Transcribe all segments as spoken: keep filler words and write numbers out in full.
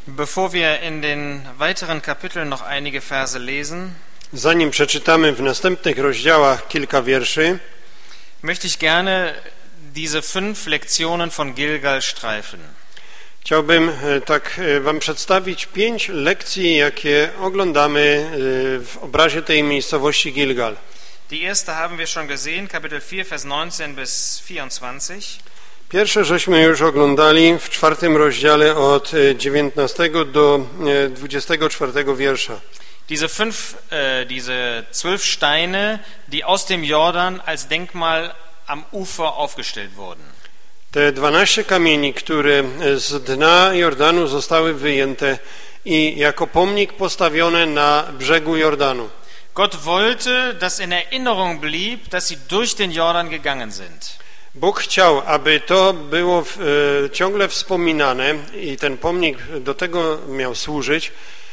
Bevor wir in den weiteren Kapiteln noch einige Verse lesen, zanim przeczytamy w następnych rozdziałach kilka wierszy, möchte ich gerne diese fünf Lektionen von Gilgal streifen. Chciałbym tak wam przedstawić pięć lekcji, jakie oglądamy w obrazie tej miejscowości Gilgal. Die erste haben wir schon gesehen, Kapitel vier, Vers neunzehn bis vierundzwanzig. Pierwsze żeśmy już oglądali w czwartym rozdziale od dziewiętnastego do dwudziestego czwartego wiersza. Diese fünf, äh, diese zwölf Steine, die aus dem Jordan als Denkmal am Ufer aufgestellt wurden. Te dwanaście kamieni, które z dna Jordanu zostały wyjęte i jako pomnik postawione na brzegu Jordanu. Gott wollte, dass in Erinnerung blieb, dass sie durch den Jordan gegangen sind. Bóg chciał, aby to było w, e, ciągle wspominane i ten pomnik do tego miał służyć,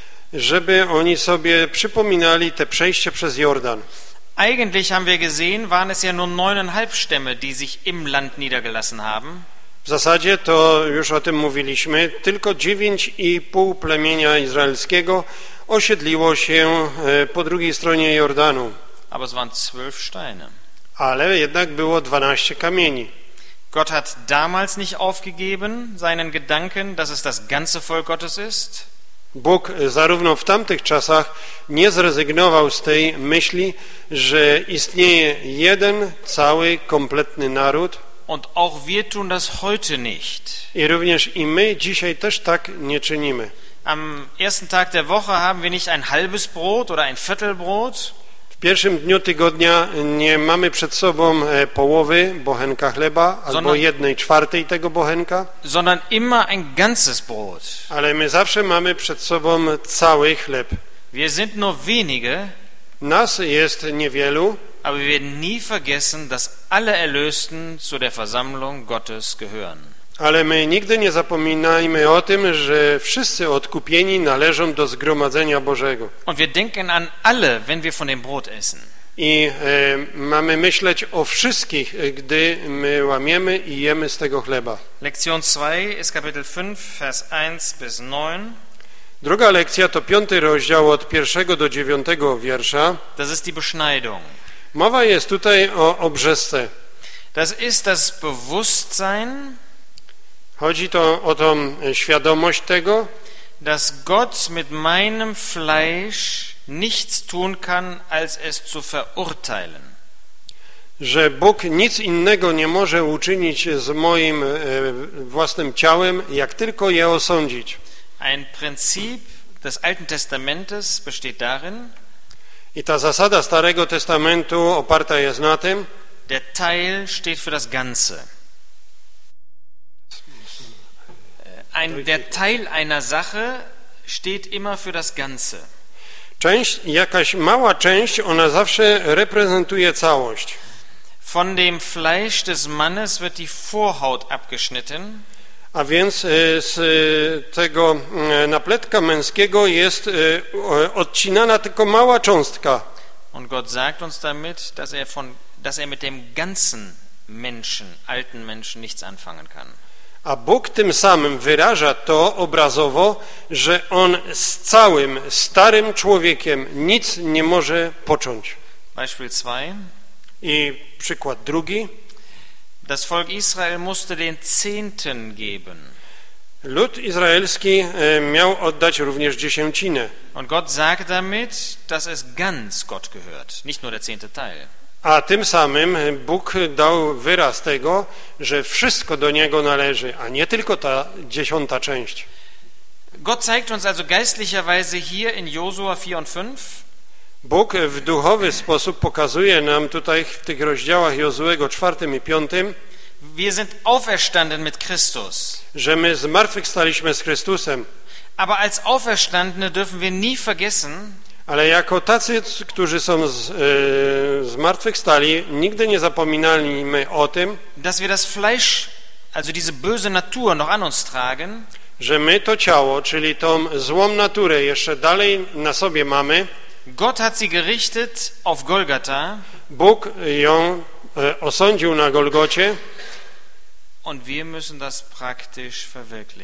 żeby oni sobie przypominali te przejście przez Jordan. Eigentlich haben wir gesehen, waren es ja nur neuneinhalb Stämme, die sich im Land niedergelassen haben. W zasadzie to już o tym mówiliśmy, tylko dziewięć i pół plemienia izraelskiego osiedliło się po drugiej stronie Jordanu. Aber es waren zwölf Steine. Ale jednak było dwanaście kamieni. Gott hat damals nicht aufgegeben, seinen Gedanken, dass es das ganze Volk Gottes ist. Bóg zarówno w tamtych czasach nie zrezygnował z tej myśli, że istnieje jeden, cały, kompletny naród. Und auch wir tun das heute nicht. I również i my dzisiaj też tak nie czynimy. Am ersten Tag der Woche haben wir nicht ein halbes Brot oder ein Viertelbrot. W pierwszym dniu tygodnia nie mamy przed sobą połowy bochenka chleba albo sondern, jednej czwartej tego bochenka, sondern immer ein ganzes Brot. Ale my zawsze mamy przed sobą cały chleb. Wir sind nur wenige, nas jest niewielu, aber wir werden nie vergessen, dass alle Erlösten zu der Versammlung Gottes gehören. Ale my nigdy nie zapominajmy o tym, że wszyscy odkupieni należą do zgromadzenia Bożego. Und wir denken an alle, wenn wir von dem Brot essen. I e, mamy myśleć o wszystkich, gdy my łamiemy i jemy z tego chleba. Lektion zwei ist Kapitel fünf, Vers eins bis neun. Druga lekcja to piąty rozdział od pierwszego do dziewiątego wiersza. Das ist die Beschneidung. Mowa jest tutaj o obrzezce. Das ist das Bewusstsein, chodzi to o tą świadomość tego, dass Gott mit meinem Fleisch nichts tun kann, als es zu verurteilen. Że Bóg nic innego nie może uczynić z moim e, własnym ciałem, jak tylko je osądzić. Ein Prinzip des Alten Testamentes besteht darin, I ta zasada Starego Testamentu oparta jest na tym, der Teil steht für das Ganze. Ein, der Teil einer Sache steht immer für das Ganze. Część, jakaś mała część, ona zawsze reprezentuje całość. Von dem Fleisch des Mannes wird die Vorhaut abgeschnitten. A więc z tego napletka męskiego jest odcinana tylko mała cząstka. Und Gott sagt uns damit, dass er von, dass er mit dem ganzen Menschen, alten Menschen, nichts anfangen kann. A Bóg tym samym wyraża to obrazowo, że On z całym starym człowiekiem nic nie może począć. Beispiel zwei. I przykład drugi. Das Volk Israel musste den Zehnten geben. Lud izraelski miał oddać również dziesięcinę. Und Gott sagt damit, dass es ganz Gott gehört, nicht nur der zehnte Teil. A tym samym Bóg dał wyraz tego, że wszystko do Niego należy, a nie tylko ta dziesiąta część. Gott zeigt uns also geistlicherweise hier in Josua vier und fünf, Bóg w duchowy sposób pokazuje nam tutaj w tych rozdziałach Jozuego czwartym i piątym, wir sind auferstanden mit Christus. że my zmartwychwstaliśmy z Chrystusem. Aber als Auferstandene dürfen wir nie vergessen, Ale jako tacy, którzy są z, e, zmartwychwstali, nigdy nie zapominajmy o tym, dass wir das Fleisch, also diese böse Natur, noch an uns tragen, że my to ciało, czyli tą złą naturę jeszcze dalej na sobie mamy. Gott hat sie gerichtet auf Golgatha. Bóg ją e, osądził na Golgocie. Und wir müssen das praktisch verwirklichen.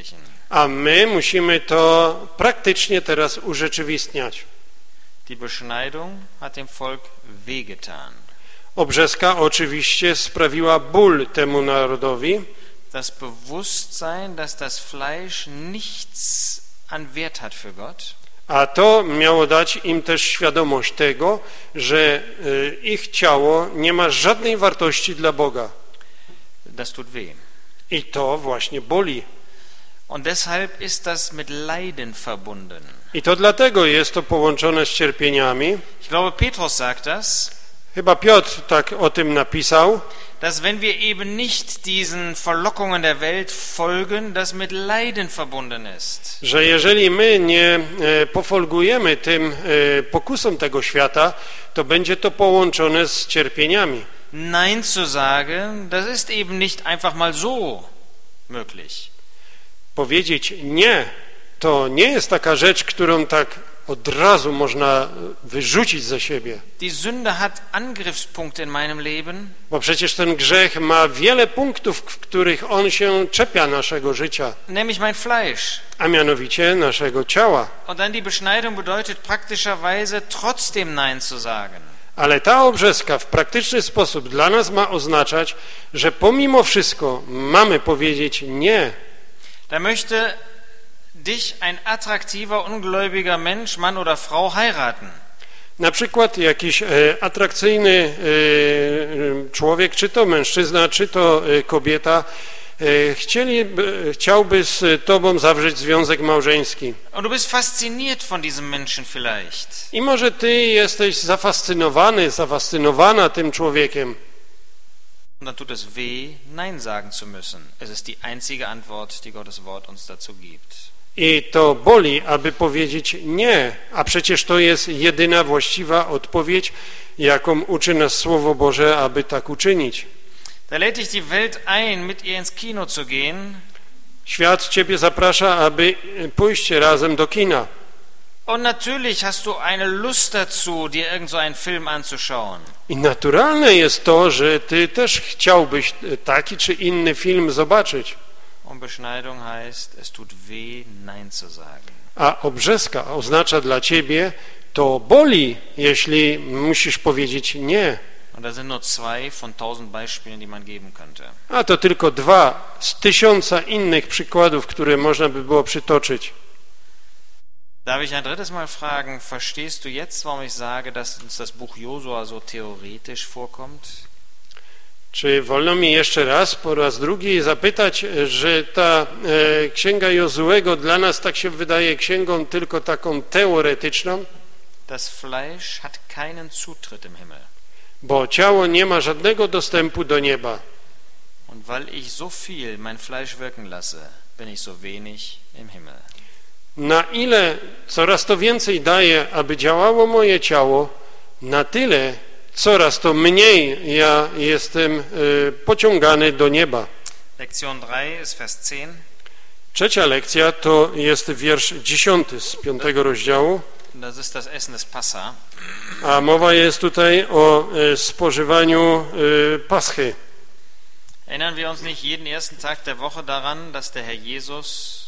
A my musimy to praktycznie teraz urzeczywistniać. Die Beschneidung hat dem Volk wehgetan. Obrzeska oczywiście sprawiła ból temu narodowi. Das Bewusstsein, dass das Fleisch nichts an Wert hat für Gott. A to miało dać im też świadomość tego, że ich ciało nie ma żadnej wartości dla Boga. Das tut weh. I to właśnie boli. Und deshalb ist das mit Leiden verbunden. I to dlatego jest to połączone z cierpieniami. Ich glaube, Petrus sagt das. Chyba Piotr tak o tym napisał, Dass wenn wir eben nicht diesen Verlockungen der Welt folgen, das mit Leiden verbunden ist. że jeżeli my nie pofolgujemy tym pokusom tego świata, to będzie to połączone z cierpieniami. Nein zu sagen, das ist eben nicht einfach mal so möglich. Powiedzieć nie, to nie jest taka rzecz, którą tak od razu można wyrzucić ze siebie. Die Sünde hat Angriffspunkte in meinem Leben. Bo przecież ten grzech ma wiele punktów, w których on się czepia naszego życia, Nämlich mein Fleisch. a mianowicie naszego ciała. Und dann die Beschneidung bedeutet praktischerweise trotzdem Nein zu sagen. Ale ta obrzeska w praktyczny sposób dla nas ma oznaczać, że pomimo wszystko mamy powiedzieć nie. Da möchte dich ein attraktiver, ungläubiger Mensch, Mann oder Frau heiraten. Na przykład jakiś e, atrakcyjny e, człowiek, czy to mężczyzna, czy to e, kobieta, e, chcieli, e, chciałby z tobą zawrzeć związek małżeński. Und du bist fasziniert von diesem Menschen vielleicht. I może ty jesteś zafascynowany, zafascynowana tym człowiekiem. Und dann tut es weh, Nein sagen zu müssen. Es ist die einzige Antwort, die Gottes Wort uns dazu gibt. I to boli, aby powiedzieć nie, a przecież to jest jedyna właściwa odpowiedź, jaką uczy nas Słowo Boże, aby tak uczynić. Da lädt dich die Welt ein, mit ihr ins Kino zu gehen. Świat ciebie zaprasza, aby pójść razem do kina. Und natürlich hast du eine Lust dazu, dir irgend so einen Film anzuschauen. I naturalne jest to, że ty też chciałbyś taki czy inny film zobaczyć. Und Beschneidung heißt, es tut weh, Nein zu sagen. A obrzeska oznacza dla ciebie, to boli, jeśli musisz powiedzieć nie. Und da sind nur zwei von tausend Beispielen, die man geben könnte. A to tylko dwa z tysiąca innych przykładów, które można by było przytoczyć. Darf ich ein drittes Mal fragen, verstehst du jetzt, warum ich sage, dass uns das Buch Josua so theoretisch vorkommt? Czy wolno mi jeszcze raz, po raz drugi zapytać, że ta e, księga Jozuego dla nas tak się wydaje księgą tylko taką teoretyczną? Das Fleisch hat keinen Zutritt im Himmel. Bo ciało nie ma żadnego dostępu do nieba. Und weil ich so viel mein Fleisch wirken lasse, bin ich so wenig im Himmel. Na ile coraz to więcej daję, aby działało moje ciało, na tyle coraz to mniej ja jestem y, pociągany do nieba. Lektion drei ist Vers zehn. Trzecia lekcja to jest wiersz dziesiąty z piątego rozdziału, Das ist das Essen des Passa. a mowa jest tutaj o y, spożywaniu y, paschy. Erinnern wir uns nicht jeden ersten Tag der Woche daran, dass der Herr Jesus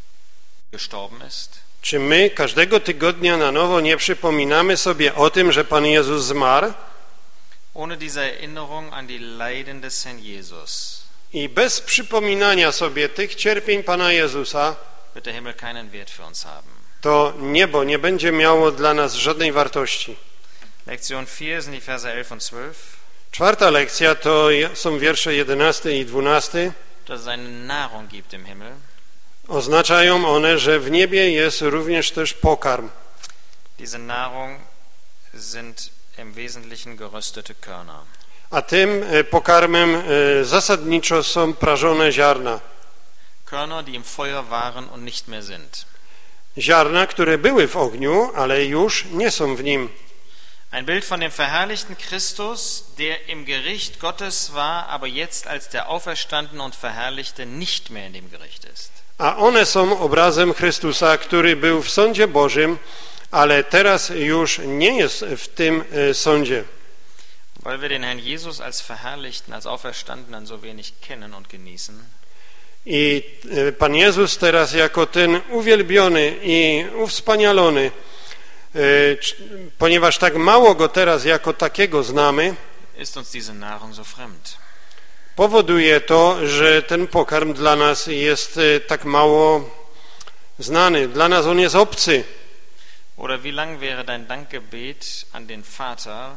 gestorben ist? Czy my każdego tygodnia na nowo nie przypominamy sobie o tym, że Pan Jezus zmarł? Ohne diese Erinnerung an die Leiden des Herrn Jesus I bez przypominania sobie tych cierpień Pana Jezusa, wird der Himmel keinen Wert für uns haben. to niebo nie będzie miało dla nas żadnej wartości. Lektion vier sind die Verse elf und zwölf. Czwarta lekcja to są wiersze jedenasty i dwunasty. Dass es eine Nahrung gibt im Himmel. Oznaczają one, że w niebie jest również też pokarm. Diese Nahrung sind im Wesentlichen geröstete Körner. A tym pokarmem zasadniczo są prażone ziarna. Körner, die im Feuer waren und nicht mehr sind. Ziarna, które były w ogniu, ale już nie są w nim. Ein Bild von dem verherrlichten Christus, der im Gericht Gottes war, aber jetzt als der Auferstandene und Verherrlichte nicht mehr in dem Gericht ist. A one są obrazem Chrystusa, który był w sądzie Bożym, ale teraz już nie jest w tym sądzie. Weil wir den Herrn Jesus als Verherrlichten, als Auferstandenen so wenig kennen und genießen, I Pan Jezus teraz jako ten uwielbiony i uwspanialony, ponieważ tak mało Go teraz jako takiego znamy, ist uns diese Nahrung so fremd. Powoduje to, że ten pokarm dla nas jest tak mało znany. Dla nas on jest obcy. Oder wie lang wäre dein Dankgebet an den Vater,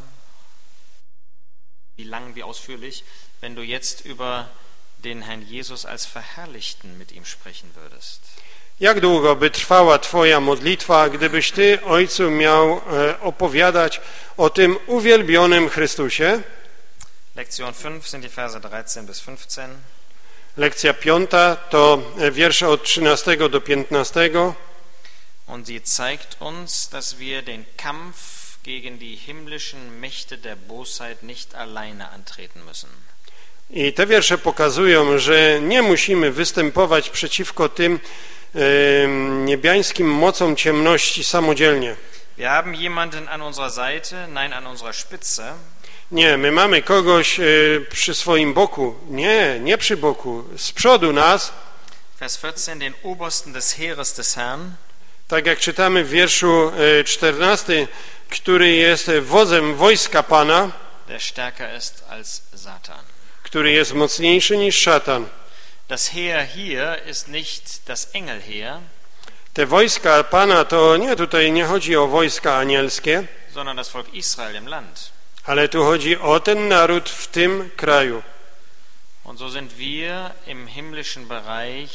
wie lang, wie ausführlich, wenn du jetzt über den Herrn Jesus als Verherrlichten mit ihm sprechen würdest? Jak długo by trwała Twoja modlitwa, gdybyś Ty, Ojcu, miał opowiadać o tym uwielbionym Chrystusie? Lektion fünf sind die Verse dreizehn bis fünfzehn. Lekcja piąta to wiersze od trzynastego do piętnastego. Und sie zeigt uns, dass wir den Kampf gegen die himmlischen Mächte der Bosheit nicht alleine antreten müssen. I te wiersze pokazują, że nie musimy występować przeciwko tym e, niebiańskim mocom ciemności samodzielnie. Wir haben jemanden an unserer Seite, nein, an unserer Spitze. Nie, my mamy kogoś e, przy swoim boku. Nie, nie przy boku, z przodu nas. Vers vierzehn, den Obersten des Heeres des Herrn. Tak jak czytamy w wierszu e, czternastym, który jest wodzem wojska Pana, der stärker ist als Satan. który jest mocniejszy niż szatan. Das Heer hier ist nicht das Engelheer, Te wojska Pana to nie, tutaj nie chodzi o wojska anielskie, sondern das Volk Israel im Land. ale tu chodzi o ten naród w tym kraju. Und so sind wir im himmlischen Bereich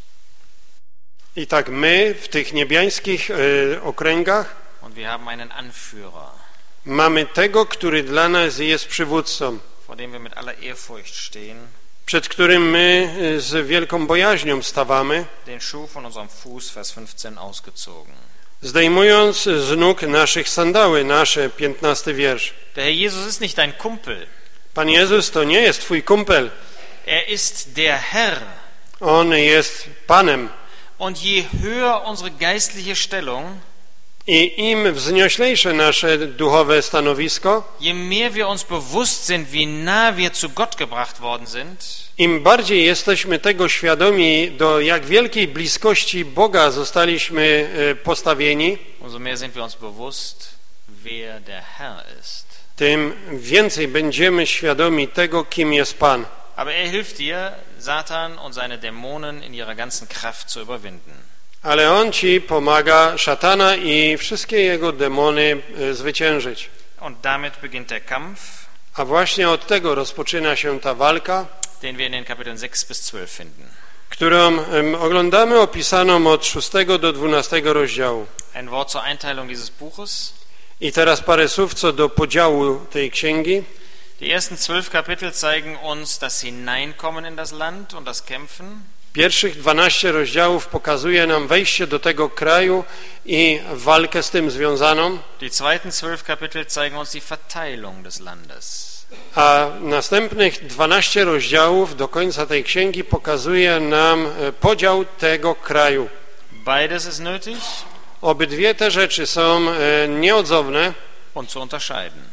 I tak my w tych niebiańskich e, okręgach und wir haben einen Anführer, mamy tego, który dla nas jest przywódcą, vor dem wir mit aller Ehrfurcht stehen, przed którym my z wielką bojaźnią stawamy, den Schuh von unserem Fuß, Vers fünfzehn, ausgezogen. zdejmując z nóg naszych sandały, nasze piętnasty wiersz. Der Herr Jesus ist nicht dein Kumpel, Pan Jezus to nie jest twój kumpel, er ist der Herr. On jest Panem. Und je höher unsere geistliche Stellung, I im wznioślejsze nasze duchowe stanowisko, je mehr wir uns bewusst sind, wie nah wir zu Gott gebracht worden sind, im bardziej jesteśmy tego świadomi, do jak wielkiej bliskości Boga zostaliśmy postawieni, umso mehr sind wir uns bewusst, wer der Herr ist. tym więcej będziemy świadomi tego, kim jest Pan. Aber er hilft dir, Satan und seine Dämonen in ihrer ganzen Kraft zu überwinden. Ale On ci pomaga szatana i wszystkie jego demony zwyciężyć. Und damit beginnt der Kampf, A właśnie od tego rozpoczyna się ta walka, den wir in den Kapiteln sechs bis zwölf finden. którą oglądamy opisaną od szóstego do dwunastego rozdziału. Ein Wort zur Einteilung dieses Buches. I teraz parę słów co do podziału tej księgi. Die ersten zwölf Kapitel zeigen uns das Hineinkommen in das Land und das Kämpfen. Pierwszych dwanaście rozdziałów pokazuje nam wejście do tego kraju i walkę z tym związaną, Die zweiten zwölf Kapitel zeigen uns die Verteilung des Landes. a następnych dwanaście rozdziałów do końca tej księgi pokazuje nam podział tego kraju. Beides ist nötig Obydwie te rzeczy są nieodzowne und zu unterscheiden.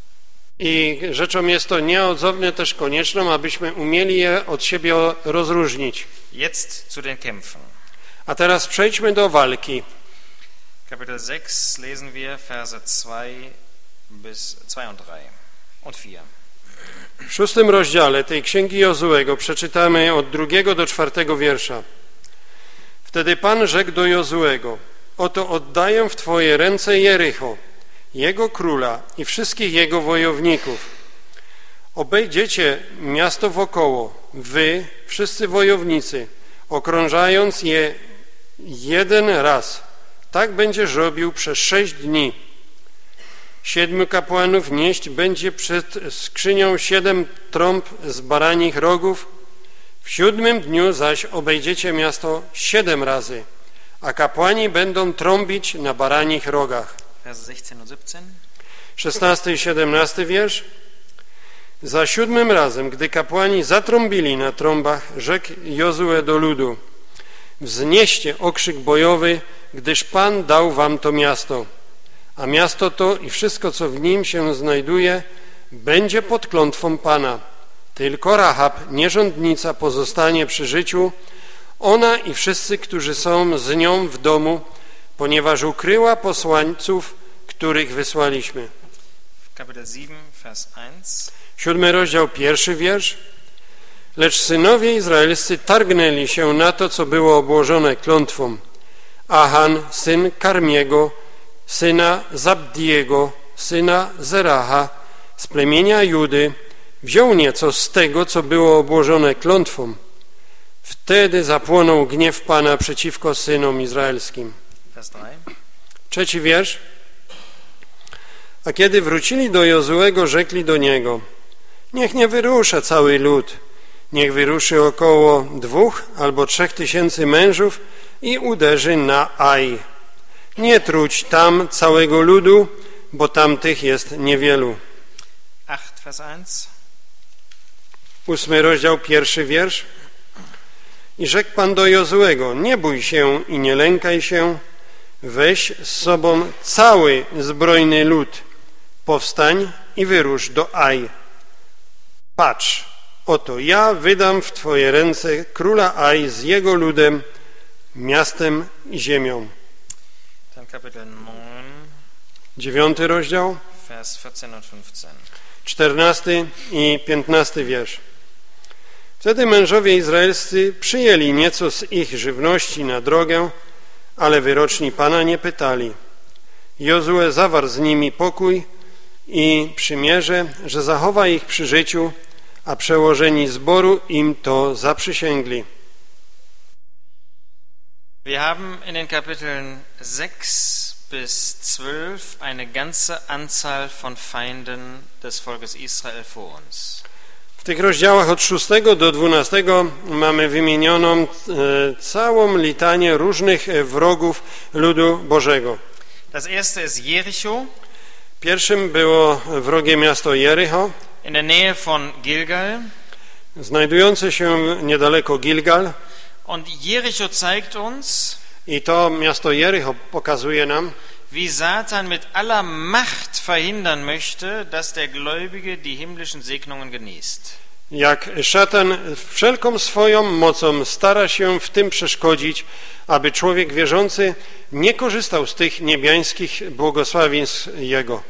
i rzeczą jest to nieodzowne też konieczną, abyśmy umieli je od siebie rozróżnić. Jetzt zu den Kämpfen. A teraz przejdźmy do walki. Kapitel sechs lesen wir Verse zwei bis zwei und drei und vier. W szóstym rozdziale tej księgi Jozuego przeczytamy od drugiego do czwartego wiersza. Wtedy Pan rzekł do Jozuego: oto oddaję w Twoje ręce Jericho, jego króla i wszystkich jego wojowników. Obejdziecie miasto wokoło, wy, wszyscy wojownicy, okrążając je jeden raz. Tak będziesz robił przez sześć dni. Siedmiu kapłanów nieść będzie przed skrzynią siedem trąb z baranich rogów. W siódmym dniu zaś obejdziecie miasto siedem razy, a kapłani będą trąbić na baranich rogach. Verse sechzehn und siebzehn. szesnasty i siedemnasty wiersz. Za siódmym razem, gdy kapłani zatrąbili na trąbach, rzekł Jozue do ludu: wznieście okrzyk bojowy, gdyż Pan dał wam to miasto. A miasto to i wszystko, co w nim się znajduje, będzie pod klątwą Pana. Tylko Rahab, nierządnica, pozostanie przy życiu, ona i wszyscy, którzy są z nią w domu, ponieważ ukryła posłańców, których wysłaliśmy. Kapitel sieben, Vers eins. Siódmy rozdział, pierwszy wiersz. Lecz synowie izraelscy targnęli się na to, co było obłożone klątwą. Achan, syn Karmiego, syna Zabdiego, syna Zeraha, z plemienia Judy, wziął nieco z tego, co było obłożone klątwą. Wtedy zapłonął gniew Pana przeciwko synom izraelskim. Vers drei. Trzeci wiersz. A kiedy wrócili do Jozuego, rzekli do niego: niech nie wyrusza cały lud, niech wyruszy około dwóch albo trzech tysięcy mężów i uderzy na Aj. Nie truć tam całego ludu, bo tamtych jest niewielu. acht, Vers eins. Ósmy rozdział, pierwszy wiersz. I rzekł Pan do Jozuego: nie bój się i nie lękaj się, weź z sobą cały zbrojny lud, powstań i wyrusz do Aj. Patrz, oto ja wydam w twoje ręce króla Aj z jego ludem, miastem i ziemią. Dann Kapitel neun, Dziewiąty rozdział, Vers vierzehn und fünfzehn. czternasty i piętnasty wiersz. Wtedy mężowie izraelscy przyjęli nieco z ich żywności na drogę, ale wyroczni Pana nie pytali. Jozue zawarł z nimi pokój i przymierze, że zachowa ich przy życiu, a przełożeni zboru im to zaprzysięgli. Wir haben in den Kapiteln sechs bis zwölf eine ganze Anzahl von Feinden des Volkes Israel vor uns. W tych rozdziałach od szóstego do dwunastego mamy wymienioną e, całą litanię różnych wrogów ludu Bożego. Das erste ist Jericho. Pierwszym było wrogie miasto Jericho, In der Nähe von Gilgal. znajdujące się niedaleko Gilgal. Und Jericho zeigt uns, I to miasto Jericho pokazuje nam, wie Satan mit aller Macht verhindern möchte, dass der Gläubige die himmlischen Segnungen genießt. jak szatan wszelką swoją mocą stara się w tym przeszkodzić, aby człowiek wierzący nie korzystał z tych niebiańskich błogosławieństw Jego.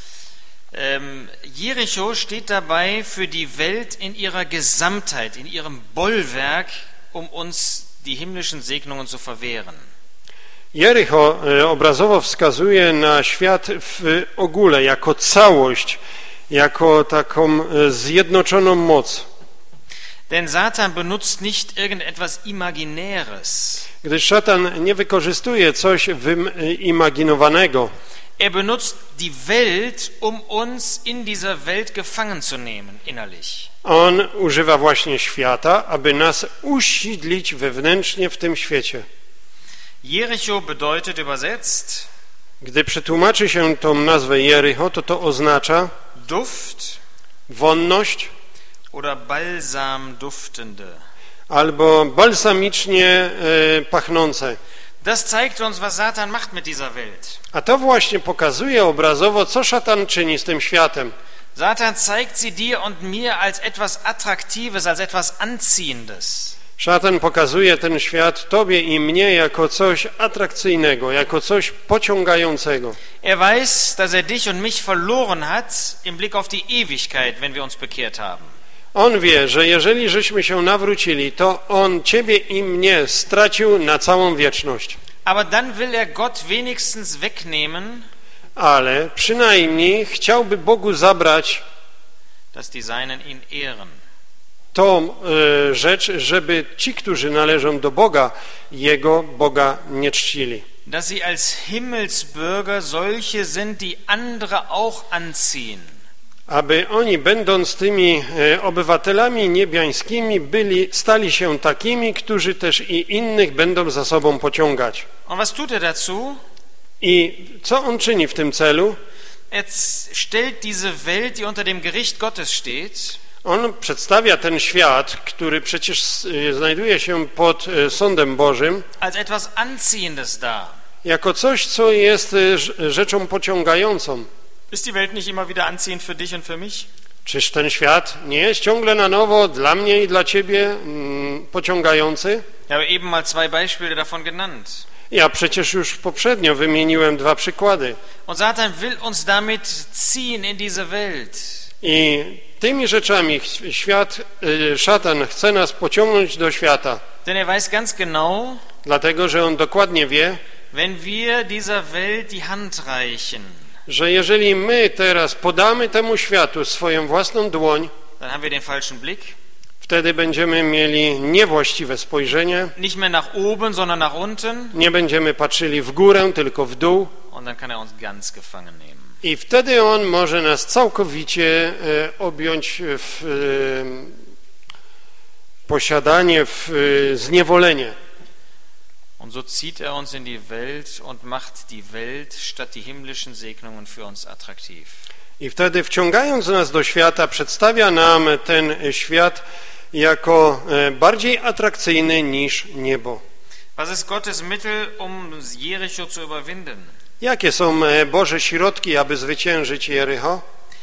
Ähm, Jericho steht dabei für die Welt in ihrer Gesamtheit, in ihrem Bollwerk, um uns die himmlischen Segnungen zu verwehren. Jericho obrazowo wskazuje na świat w ogóle, jako całość, jako taką zjednoczoną moc. Denn Satan benutzt nicht irgendetwas Imaginäres. Gdyż szatan nie wykorzystuje coś wyimaginowanego. Er benutzt die Welt, um uns in dieser Welt gefangen zu nehmen, innerlich. On używa właśnie świata, aby nas usidlić wewnętrznie w tym świecie. Jericho bedeutet übersetzt Gdy przetłumaczy się tą nazwę Jericho, to to oznacza Duft wonność oder Balsam duftende. albo balsamicznie e, pachnące. Das zeigt uns, was Satan macht mit dieser Welt. A to właśnie pokazuje obrazowo, co szatan czyni z tym światem. Satan zeigt sie dir und mir als etwas Attraktives, als etwas Anziehendes. Szatan pokazuje ten świat tobie i mnie jako coś atrakcyjnego, jako coś pociągającego. Er weiß, dass er dich und mich verloren hat im Blick auf die Ewigkeit, wenn wir uns bekehrt haben. On wie, że jeżeli żeśmy się nawrócili, to on ciebie i mnie stracił na całą wieczność. Aber dann will er Gott wenigstens wegnehmen, Ale przynajmniej chciałby Bogu zabrać dass die Seinen ihn ehren. tą e, rzecz, żeby ci, którzy należą do Boga, Jego Boga nie czcili. Dass sie als Himmelsbürger solche sind, die andere auch anziehen. Aby oni, będąc tymi e, obywatelami niebiańskimi, byli, stali się takimi, którzy też i innych będą za sobą pociągać. Und was tut er dazu? I co on czyni w tym celu? Er stellt diese Welt, die unter dem Gericht Gottes steht, On przedstawia ten świat, który przecież e, znajduje się pod e, sądem Bożym, als etwas Anziehendes dar. jako coś, co jest e, rzeczą pociągającą. Ist die Welt nicht immer wieder anziehend für dich und für mich? Czyż ten świat nie jest ciągle na nowo dla mnie i dla ciebie mm, pociągający? Ich habe eben mal zwei Beispiele davon genannt. Ja przecież już poprzednio wymieniłem dwa przykłady. Und Satan will uns damit ziehen in diese Welt. I tymi rzeczami świat, y, szatan chce nas pociągnąć do świata, Denn er weiß ganz genau, dlatego że on dokładnie wie, wenn wir dieser Welt die Hand reichen, że jeżeli my teraz podamy temu światu swoją własną dłoń, dann haben wir den falschen Blick. wtedy będziemy mieli niewłaściwe spojrzenie, Nicht mehr nach oben, sondern nach unten. nie będziemy patrzyli w górę, tylko w dół Und dann kann er uns ganz gefangen nehmen. i wtedy on może nas całkowicie e, objąć w e, posiadanie, w e, zniewolenie. Und so zieht er uns in die Welt und macht die Welt statt die himmlischen Segnungen für uns attraktiv. I wtedy wciągając nas do świata, przedstawia nam ten świat jako bardziej atrakcyjny niż niebo. Was ist Gottes Mittel, um Jericho zu überwinden? Jakie są Boże środki, aby zwyciężyć Jericho?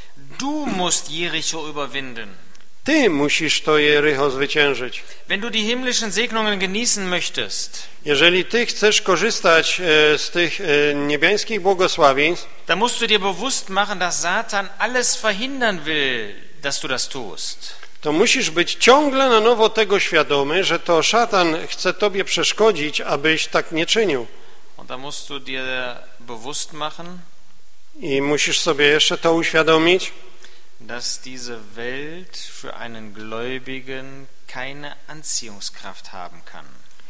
Du musst Jericho überwinden. Ty musisz to Jericho zwyciężyć. Wenn du die himmlischen Segnungen genießen möchtest, Jeżeli ty chcesz korzystać z tych niebiańskich błogosławieństw, dann musst du dir bewusst machen, dass Satan alles verhindern will, dass du das tust. to musisz być ciągle na nowo tego świadomy, że to szatan chce tobie przeszkodzić, abyś tak nie czynił. Und da musst du dir bewusst machen, I musisz sobie jeszcze to uświadomić, dass diese Welt für einen Gläubigen keine Anziehungskraft haben kann.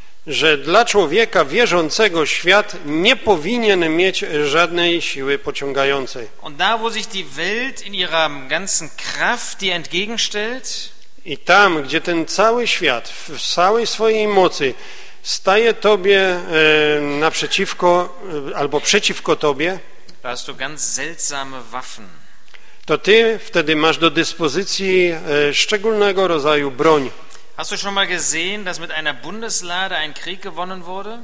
że dla człowieka wierzącego świat nie powinien mieć żadnej siły pociągającej. Und da, wo sich die Welt in ihrer ganzen Kraft dir entgegenstellt, I tam, gdzie ten cały świat w całej swojej mocy staje tobie e, naprzeciwko e, albo przeciwko tobie, da hast du ganz seltsame Waffen. to ty wtedy masz do dyspozycji e, szczególnego rodzaju broń. Hast du schon mal gesehen, dass mit einer Bundeslade ein Krieg gewonnen wurde?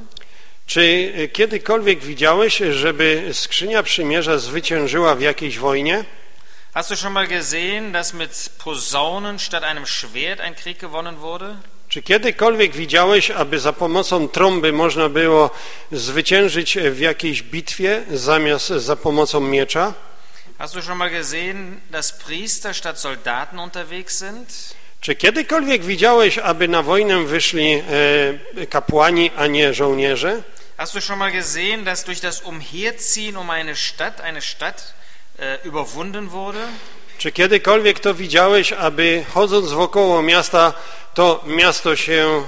Czy kiedykolwiek widziałeś, żeby skrzynia przymierza zwyciężyła w jakiejś wojnie? Hast du schon mal gesehen, dass mit Posaunen statt einem Schwert ein Krieg gewonnen wurde? Czy kiedykolwiek widziałeś, aby za pomocą trąby można było zwyciężyć w jakiejś bitwie zamiast za pomocą miecza? Hast du schon mal gesehen, dass Priester statt Soldaten unterwegs sind? Czy kiedykolwiek widziałeś, aby na wojnę wyszli e, kapłani, a nie żołnierze? Hast du schon mal gesehen, dass durch das Umherziehen um eine Stadt eine Stadt äh, überwunden wurde? Czy kiedykolwiek to widziałeś, aby chodząc wokoło miasta, to miasto się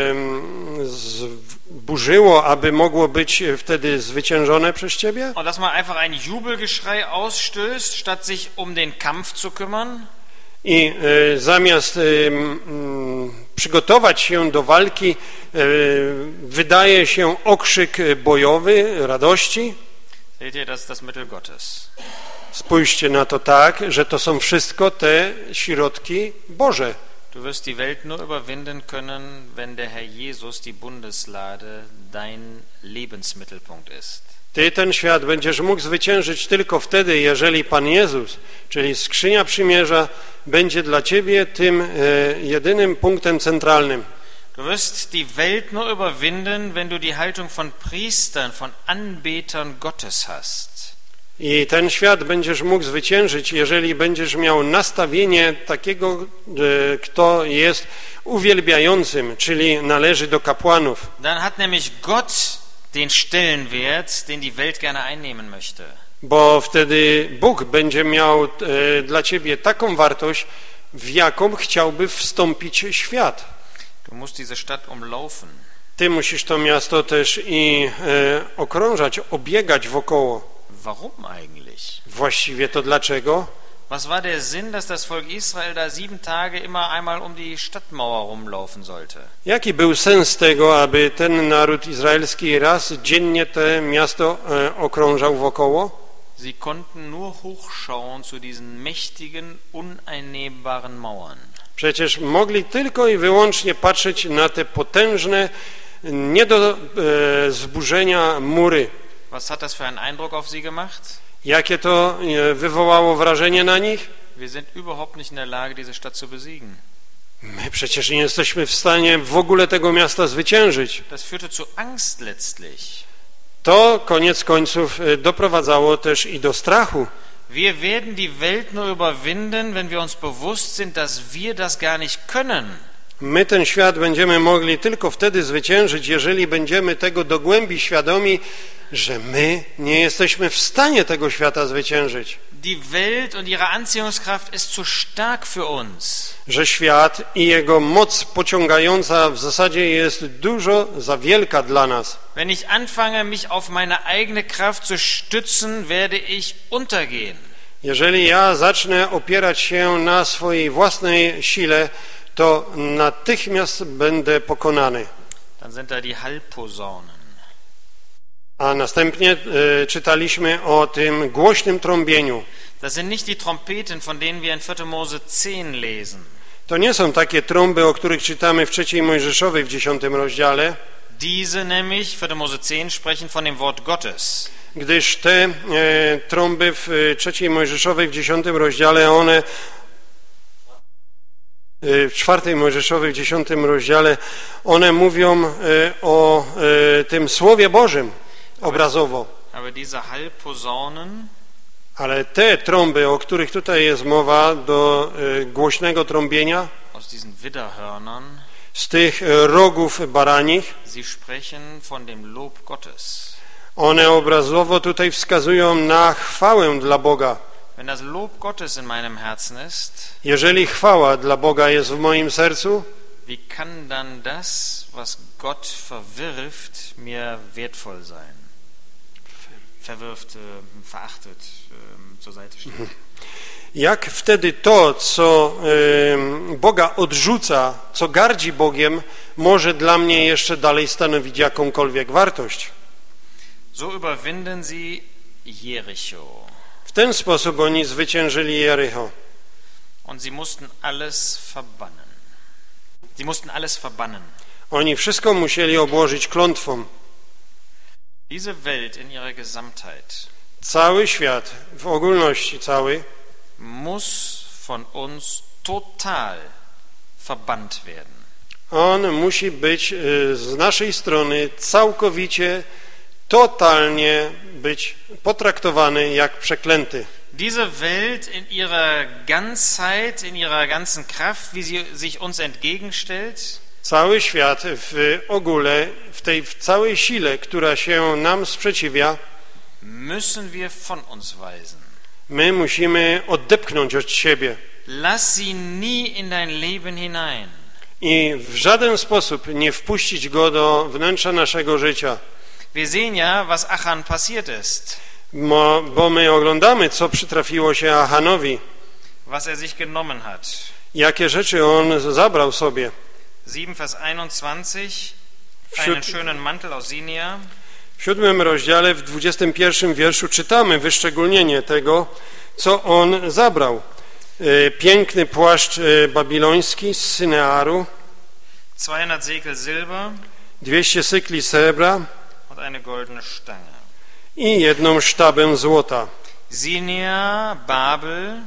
e, zburzyło, aby mogło być wtedy zwyciężone przez ciebie? Und dass man einfach ein Jubelgeschrei ausstößt, statt sich um den Kampf zu kümmern? I e, zamiast e, m, przygotować się do walki, e, wydaje się okrzyk bojowy, radości. Seht ihr, das ist das Mittel Gottes. Spójrzcie na to tak, że to są wszystko te środki Boże. Du wirst die Welt nur überwinden können, wenn der Herr Jesus, die Bundeslade, dein Lebensmittelpunkt ist. Ty ten świat będziesz mógł zwyciężyć tylko wtedy, jeżeli Pan Jezus, czyli skrzynia przymierza, będzie dla ciebie tym e, jedynym punktem centralnym. Du wirst die Welt nur überwinden, wenn du die Haltung von Priestern, von Anbetern Gottes hast. I ten świat będziesz mógł zwyciężyć, jeżeli będziesz miał nastawienie takiego, e, kto jest uwielbiającym, czyli należy do kapłanów. Dann hat nämlich Gott den Stellenwert, den die Welt gerne einnehmen möchte. Bo wtedy Bóg będzie miał e, dla ciebie taką wartość, w jaką chciałby wstąpić świat. Du musst diese Stadt umlaufen. Ty musisz to miasto też i e, okrążać, obiegać wokoło. Warum eigentlich? Właściwie to dlaczego? Was war der Sinn, dass das Volk Israel da sieben Tage immer einmal um die Stadtmauer rumlaufen sollte? Jaki był sens tego, aby ten naród izraelski raz dziennie to miasto e, okrążał wokoło? Sie konnten nur hochschauen zu diesen mächtigen, uneinnehmbaren Mauern. Przecież mogli tylko i wyłącznie patrzeć na te potężne, nie do e, zburzenia mury. Was hat das für einen Eindruck auf sie gemacht? Jakie to e, wywołało wrażenie na nich? Wir sind überhaupt nicht in der Lage, diese Stadt zu besiegen. My przecież nie jesteśmy w stanie w ogóle tego miasta zwyciężyć. Das führte zu Angst letztlich. To koniec końców doprowadzało też i do strachu. Wir werden die Welt nur überwinden, wenn wir uns bewusst sind, dass wir das gar nicht können. My ten świat będziemy mogli tylko wtedy zwyciężyć, jeżeli będziemy tego do głębi świadomi, że my nie jesteśmy w stanie tego świata zwyciężyć. Die Welt und ihre Anziehungskraft ist zu stark für uns. Że świat i jego moc pociągająca w zasadzie jest dużo za wielka dla nas. Wenn ich anfange, mich auf meine eigene Kraft zu stützen, werde ich untergehen. Jeżeli ja zacznę opierać się na swojej własnej sile, to natychmiast będę pokonany. Dann sind da die Hallposaunen. A następnie e, czytaliśmy o tym głośnym trąbieniu. Das sind nicht die Trompeten, von denen wir in vierte Mose zehn lesen. To nie są takie trąby, o których czytamy w trzeciej Mojżeszowej w dziesiątym rozdziale. Diese nämlich, vierte Mose zehn, sprechen von dem Wort Gottes. Gdyż te e, trąby w trzeciej Mojżeszowej w dziesiątym rozdziale, one w czwartej Mojżeszowej w dziesiątym rozdziale, one mówią e, o e, tym Słowie Bożym obrazowo. Aber diese Hallposaunen, ale te trąby, o których tutaj jest mowa, do e, głośnego trąbienia, aus diesen Widderhörnern, z tych rogów baranich, sie sprechen von dem Lob Gottes. one obrazowo tutaj wskazują na chwałę dla Boga. Wenn das Lob Gottes in meinem Herzen ist, jeżeli chwała dla Boga jest w moim sercu, wie kann dann das, was Gott verwirft, mir wertvoll sein? Verwirft, äh, verachtet, äh, zur Seite steht. Jak wtedy to, co y, Boga odrzuca, co gardzi Bogiem, może dla mnie jeszcze dalej stanowić jakąkolwiek wartość? So überwinden sie Jericho. W ten sposób oni zwyciężyli Jericho. Und sie mussten alles verbannen. Sie mussten alles verbannen. Oni wszystko musieli obłożyć klątwą. Diese Welt in ihrer Gesamtheit Cały świat, w ogólności cały, muss von uns total verbannt werden. on musi być z naszej strony całkowicie, totalnie być potraktowany jak przeklęty. Diese Welt in ihrer Ganzheit, in ihrer ganzen Kraft, wie sie sich uns entgegenstellt, Cały świat w ogóle, w tej w całej sile, która się nam sprzeciwia, müssen wir von uns weisen. my musimy odepchnąć od siebie Lass sie nie in dein Leben hinein. i w żaden sposób nie wpuścić go do wnętrza naszego życia. Wir sehen ja, was Achan passiert ist, Bo, bo my oglądamy, co przytrafiło się Achanowi, was er sich genommen hat. jakie rzeczy on zabrał sobie. sieben Vers einundzwanzig, Wśród- einen schönen Mantel aus Sinia, W siódmym rozdziale, w dwudziestym pierwszym wierszu czytamy wyszczególnienie tego, co on zabrał. E, Piękny płaszcz e, babiloński z Synearu, zweihundert Sekel Silber dwieście sykli srebra und eine goldene Stange. i jedną sztabę złota. Sinia, Babel,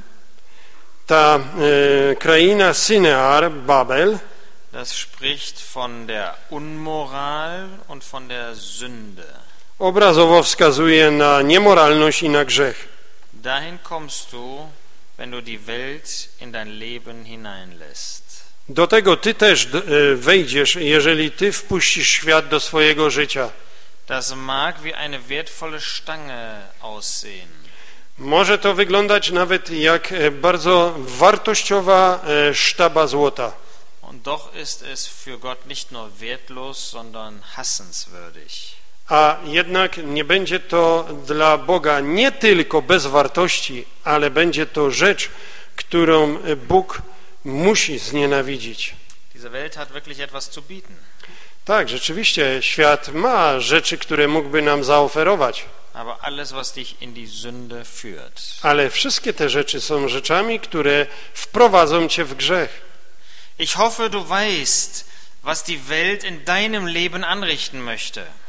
Ta e, kraina Synear, Babel, das spricht von der Unmoral und von der Sünde. obrazowo wskazuje na niemoralność i na grzech. Dahin kommst du, wenn du die Welt in dein Leben hineinlässt. Do tego ty też e, wejdziesz, jeżeli ty wpuścisz świat do swojego życia. Das mag wie eine wertvolle Stange aussehen. Może to wyglądać nawet jak e, bardzo wartościowa e, sztaba złota. Und doch ist es für Gott nicht nur wertlos, sondern hassenswürdig. A jednak nie będzie to dla Boga nie tylko bez wartości, ale będzie to rzecz, którą Bóg musi znienawidzić. Diese Welt hat wirklich etwas zu bieten. Tak, rzeczywiście świat ma rzeczy, które mógłby nam zaoferować, Aber alles, was dich in die Sünde führt. ale wszystkie te rzeczy są rzeczami, które wprowadzą cię w grzech. Ich hoffe, du weißt, was die Welt in deinem Leben anrichten möchte.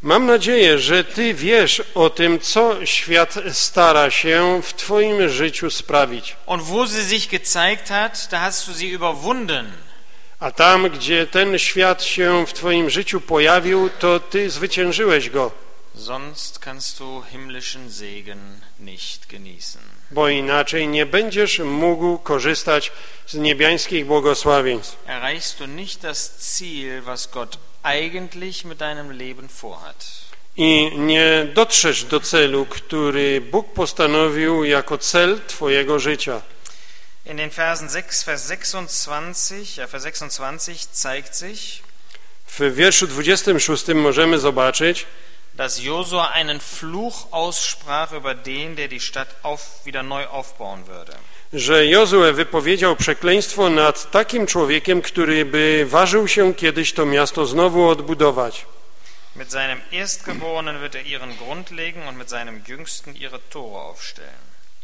Mam nadzieję, że ty wiesz o tym, co świat stara się w twoim życiu sprawić. Und wo sie sich gezeigt hat, da hast du sie überwunden. A tam, gdzie ten świat się w twoim życiu pojawił, to ty zwyciężyłeś go. Sonst kannst du himmlischen Segen nicht genießen. Bo inaczej nie będziesz mógł korzystać z niebiańskich błogosławieństw. Erreichst du nicht das Ziel, was Gott eigentlich mit deinem Leben vorhat. I nie dotrzesz do celu, który Bóg postanowił jako cel twojego życia. In den Versen sechs, Vers sechsundzwanzig, ja, Vers sechsundzwanzig zeigt sich, W wierszu dwudziestym szóstym możemy zobaczyć, dass Josua einen Fluch aussprach über den, der die Stadt auf, wieder neu aufbauen würde. że Jozue wypowiedział przekleństwo nad takim człowiekiem, który by ważył się kiedyś to miasto znowu odbudować. Mit seinem Erstgeborenen wird er ihren Grund legen und mit seinem Jüngsten ihre Tore aufstellen.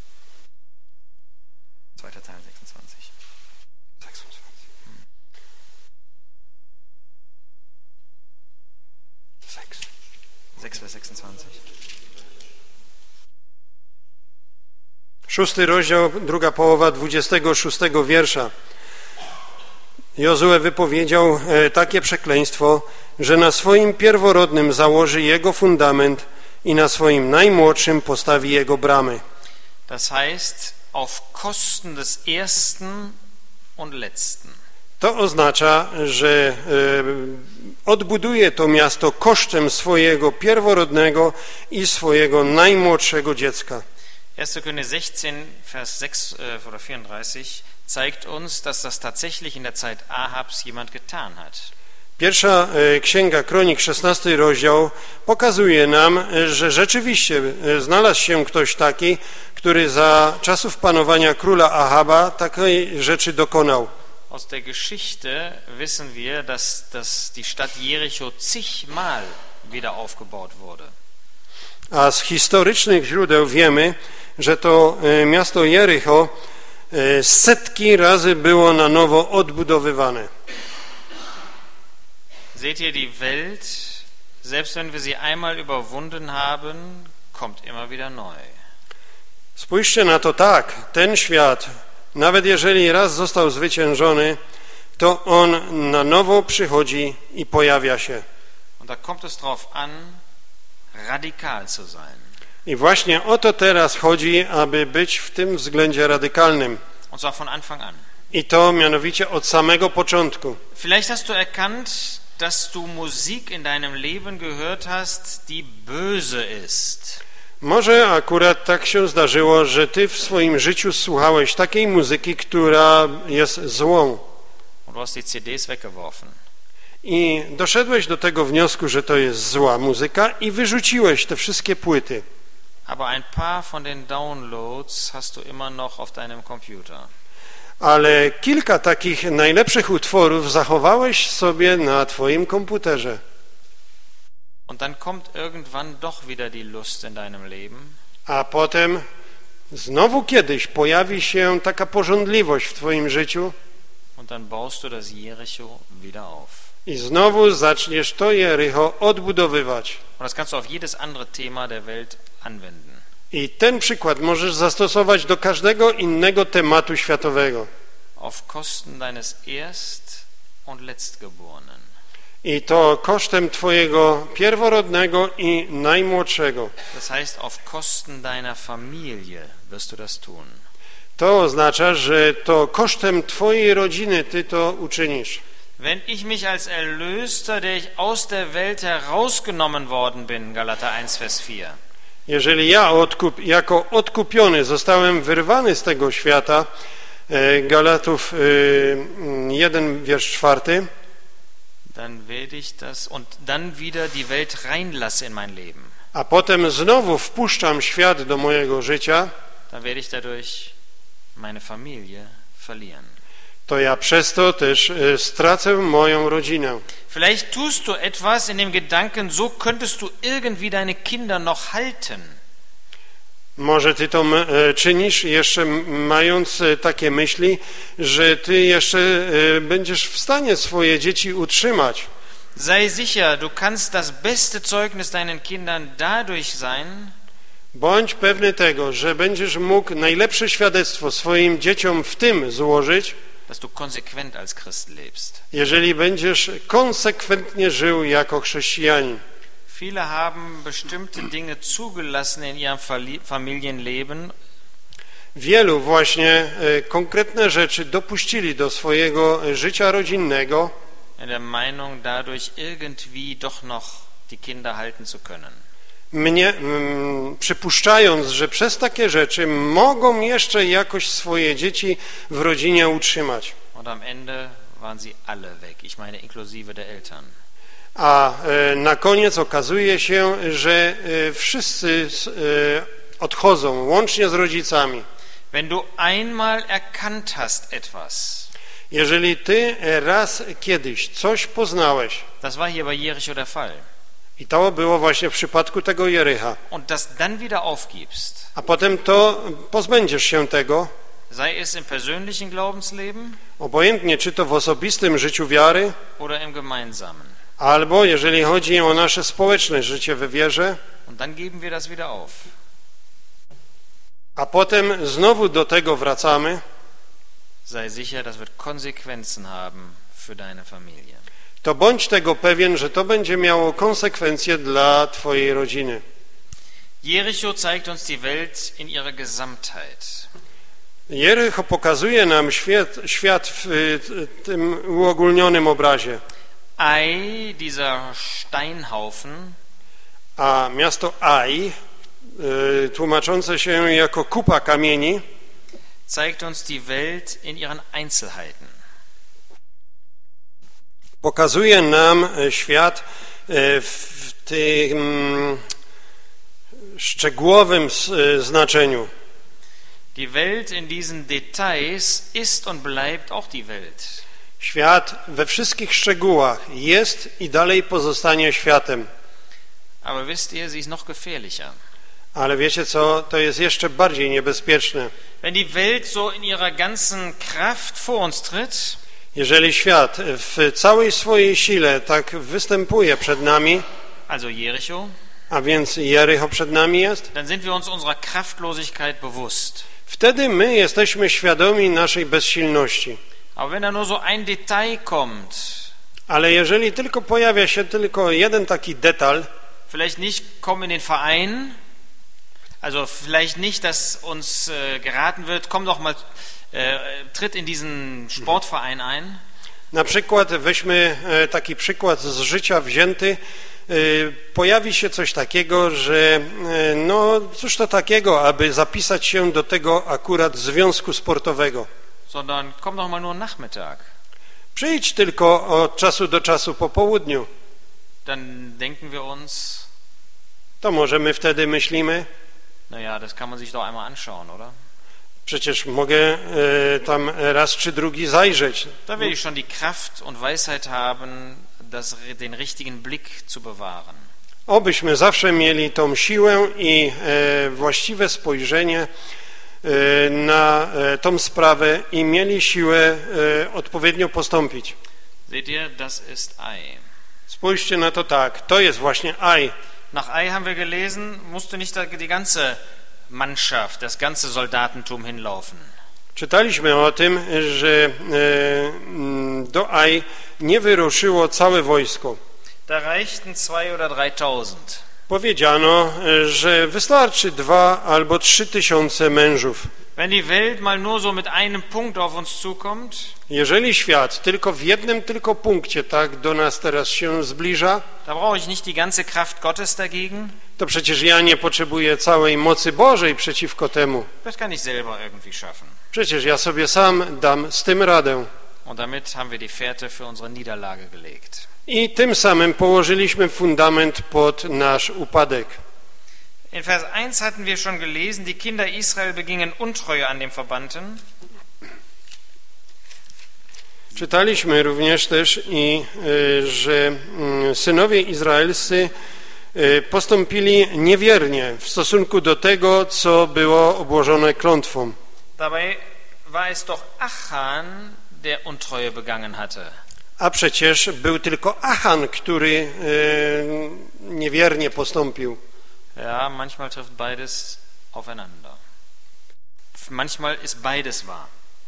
Zweiter Teil sechsundzwanzig. sechs, Vers sechsundzwanzig. Szósty rozdział, druga połowa dwudziestego szóstego wiersza. Jozue wypowiedział e, takie przekleństwo, że na swoim pierworodnym założy jego fundament i na swoim najmłodszym postawi jego bramy. Das heißt, auf Kosten des Ersten und Letzten. To oznacza, że e, odbuduje to miasto kosztem swojego pierworodnego i swojego najmłodszego dziecka. erster Könige sechzehn, Vers sechs äh, oder vierunddreißig zeigt uns, dass das tatsächlich in der Zeit Ahabs jemand getan hat. Pierwsza e, Księga Kronik, szesnasty rozdział, pokazuje nam, e, że rzeczywiście e, znalazł się ktoś taki, który za czasów panowania króla Ahaba takiej rzeczy dokonał. Aus der Geschichte wissen wir, dass, dass die Stadt Jericho zigmal wieder aufgebaut wurde. A z historycznych źródeł wiemy, że to e, miasto Jericho e, setki razy było na nowo odbudowywane. Seht ihr, die Welt, selbst wenn wir sie einmal überwunden haben, kommt immer wieder neu. Spójrzcie na to tak, ten świat, nawet jeżeli raz został zwyciężony, to on na nowo przychodzi i pojawia się. Und da kommt es drauf an, radikal zu sein. I właśnie o to teraz chodzi, aby być w tym względzie radykalnym. Und zwar von Anfang an. I to mianowicie od samego początku. Vielleicht hast du erkannt, dass du Musik in deinem Leben gehört hast, die böse ist. Może akurat tak się zdarzyło, że ty w swoim życiu słuchałeś takiej muzyki, która jest złą. Und du hast die C Ds weggeworfen. I doszedłeś do tego wniosku, że to jest zła muzyka i wyrzuciłeś te wszystkie płyty. Aber ein paar von den Downloads hast du immer noch auf deinem Computer. Ale kilka takich najlepszych utworów zachowałeś sobie na twoim komputerze. Und dann kommt irgendwann doch wieder die Lust in deinem Leben. A potem znowu kiedyś pojawi się taka pożądliwość w twoim życiu Und dann baust du das Jericho wieder auf. i znowu zaczniesz to Jericho odbudowywać. Und das kannst du auf jedes andere Thema der Welt anwenden. I ten przykład możesz zastosować do każdego innego tematu światowego. Auf Kosten deines Erst- und Letztgeborenen. I to kosztem twojego pierworodnego i najmłodszego. Das heißt, auf Kosten deiner Familie wirst du das tun. To oznacza, że to kosztem twojej rodziny ty to uczynisz. Wenn ich mich als Erlöster, der ich aus der Welt herausgenommen worden bin, Galater eins, Vers vier. Jeżeli ja odkup, jako odkupiony zostałem wyrwany z tego świata, Galatów jeden, wiersz czwarty, dann werde ich das und dann wieder die Welt reinlasse in mein Leben. A potem znowu wpuszczam świat do mojego życia, Dann werde ich dadurch meine Familie verlieren. to ja przez to też stracę moją rodzinę. Vielleicht tust du etwas in dem Gedanken, so könntest du irgendwie deine Kinder noch halten. Może ty to czynisz jeszcze mając takie myśli, że ty jeszcze będziesz w stanie swoje dzieci utrzymać. Sei sicher, du kannst das beste Zeugnis deinen Kindern dadurch sein, Bądź pewny tego, że będziesz mógł najlepsze świadectwo swoim dzieciom w tym złożyć, dass du konsequent als Christ lebst. jeżeli będziesz konsekwentnie żył jako chrześcijanin. Viele haben bestimmte Dinge zugelassen in ihrem Familienleben. Wielu właśnie e, konkretne rzeczy dopuścili do swojego życia rodzinnego, in der Meinung, dadurch irgendwie doch noch die Kinder halten zu können. Mnie, mm, przypuszczając, że przez takie rzeczy mogą jeszcze jakoś swoje dzieci w rodzinie utrzymać. Und am Ende waren sie alle weg, ich meine inklusive der Eltern. A e, na koniec okazuje się, że e, wszyscy e, odchodzą, łącznie z rodzicami. Wenn du einmal erkannt hast etwas, Jeżeli ty raz kiedyś coś poznałeś, das war hier bei Jericho der Fall, i to było właśnie w przypadku tego Jericha, und das dann wieder aufgibst, a potem to pozbędziesz się tego, sei es im persönlichen Glaubensleben obojętnie czy to w osobistym życiu wiary, oder im gemeinsamen. albo jeżeli chodzi o nasze społeczne życie we wierze, Und dann geben wir das wieder auf. a potem znowu do tego wracamy, Sei sicher, das wird Konsequenzen haben für deine Familie. to bądź tego pewien, że to będzie miało konsekwencje dla twojej rodziny. Jericho zeigt uns die Welt in ihrer Gesamtheit. Jericho pokazuje nam świat, świat w tym uogólnionym obrazie, Ai, dieser Steinhaufen, a miasto Ai, y, tłumaczące się jako kupa kamieni, zeigt uns die Welt in ihren Einzelheiten. pokazuje nam świat w tym szczegółowym znaczeniu. Die Welt in diesen Details ist und bleibt auch die Welt. Świat we wszystkich szczegółach jest i dalej pozostanie światem. Aber wisst ihr, sie ist noch gefährlicher. Ale wiecie co? To jest jeszcze bardziej niebezpieczne. Wenn die Welt so in ihrer ganzen Kraft vor uns tritt, Jeżeli świat w całej swojej sile tak występuje przed nami, also Jericho, a więc Jericho przed nami jest, dann sind wir uns unserer Kraftlosigkeit bewusst. wtedy my jesteśmy świadomi naszej bezsilności. Aber wenn da nur so ein Detail kommt, Ale jeżeli tylko pojawia się tylko jeden taki detal, vielleicht nicht komm in den Verein, also vielleicht nicht, dass uns äh, geraten wird, komm doch mal, äh, tritt in diesen Sportverein ein. na przykład weźmy e, taki przykład z życia wzięty, e, pojawi się coś takiego, że e, no cóż to takiego, aby zapisać się do tego akurat związku sportowego. Sondern komm doch mal nur Nachmittag. Przyjdź tylko od czasu do czasu po południu. Dann denken wir uns, To może my wtedy myślimy, naja, das kann man sich doch einmal anschauen, oder? przecież mogę e, tam raz czy drugi zajrzeć. Da will ich schon die Kraft und Weisheit haben, das, den richtigen Blick zu bewahren. Obyśmy zawsze mieli tą siłę i e, właściwe spojrzenie e, na e, tą sprawę i mieli siłę e, odpowiednio postąpić. Seht ihr, das ist Ai. Spójrzcie na to tak, to jest właśnie Ai. Nach Ai haben wir gelesen, musste nicht die ganze Mannschaft, das ganze Soldatentum hinlaufen. Czytaliśmy o tym, że e, do Ai nie wyruszyło całe wojsko. Da reichten zwei oder dreitausend. Powiedziano, że wystarczy dwa albo trzy tysiące mężów. Wenn die Welt mal nur so mit einem Punkt auf uns zukommt, Jeżeli świat tylko w jednym tylko punkcie tak do nas teraz się zbliża, da brauche ich nicht die ganze Kraft Gottes dagegen. to przecież ja nie potrzebuję całej mocy Bożej przeciwko temu. Das kann ich selber irgendwie schaffen. Przecież ja sobie sam dam z tym radę. Und damit haben wir die Fährte für unsere Niederlage gelegt. I tym samym położyliśmy fundament pod nasz upadek. In Vers eins hatten wir schon gelesen, die Kinder Israel begingen Untreue an dem Verbannten. Czytaliśmy również też, i, że synowie izraelscy postąpili niewiernie w stosunku do tego, co było obłożone klątwą. Dabei war es doch Achan, der Untreue begangen hatte. A przecież był tylko Achan, który e, niewiernie postąpił. Ja, manchmal trifft beides aufeinander. Manchmal ist beides wahr.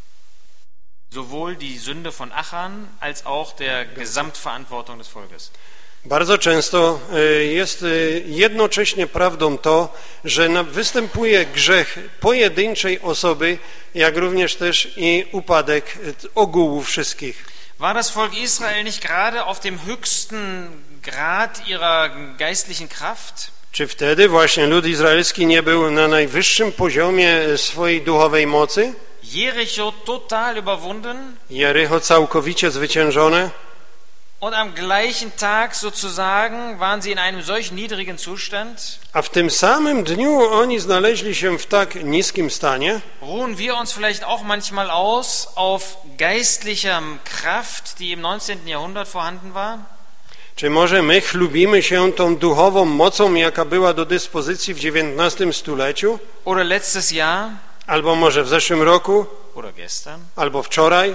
Sowohl die Sünde von Achan als auch der Gesamtverantwortung des Volkes. Bardzo często jest jednocześnie prawdą to, że występuje grzech pojedynczej osoby, jak również też i upadek ogółu wszystkich. War das Volk Israel nicht gerade auf dem höchsten Grad ihrer geistlichen Kraft? Czy wtedy właśnie lud izraelski nie był na najwyższym poziomie swojej duchowej mocy? Jericho total überwunden? Jericho całkowicie zwyciężone? Und am gleichen Tag sozusagen waren sie in einem solch niedrigen Zustand? A w tym samym dniu oni znaleźli się w tak niskim stanie? Ruhen wir uns vielleicht auch manchmal aus auf geistlicher Kraft, die im neunzehnten Jahrhundert vorhanden war? Czy może my chlubimy się tą duchową mocą, jaka była do dyspozycji w dziewiętnastym stuleciu? Oder letztes Jahr? Albo może w zeszłym roku? Oder gestern? Albo wczoraj?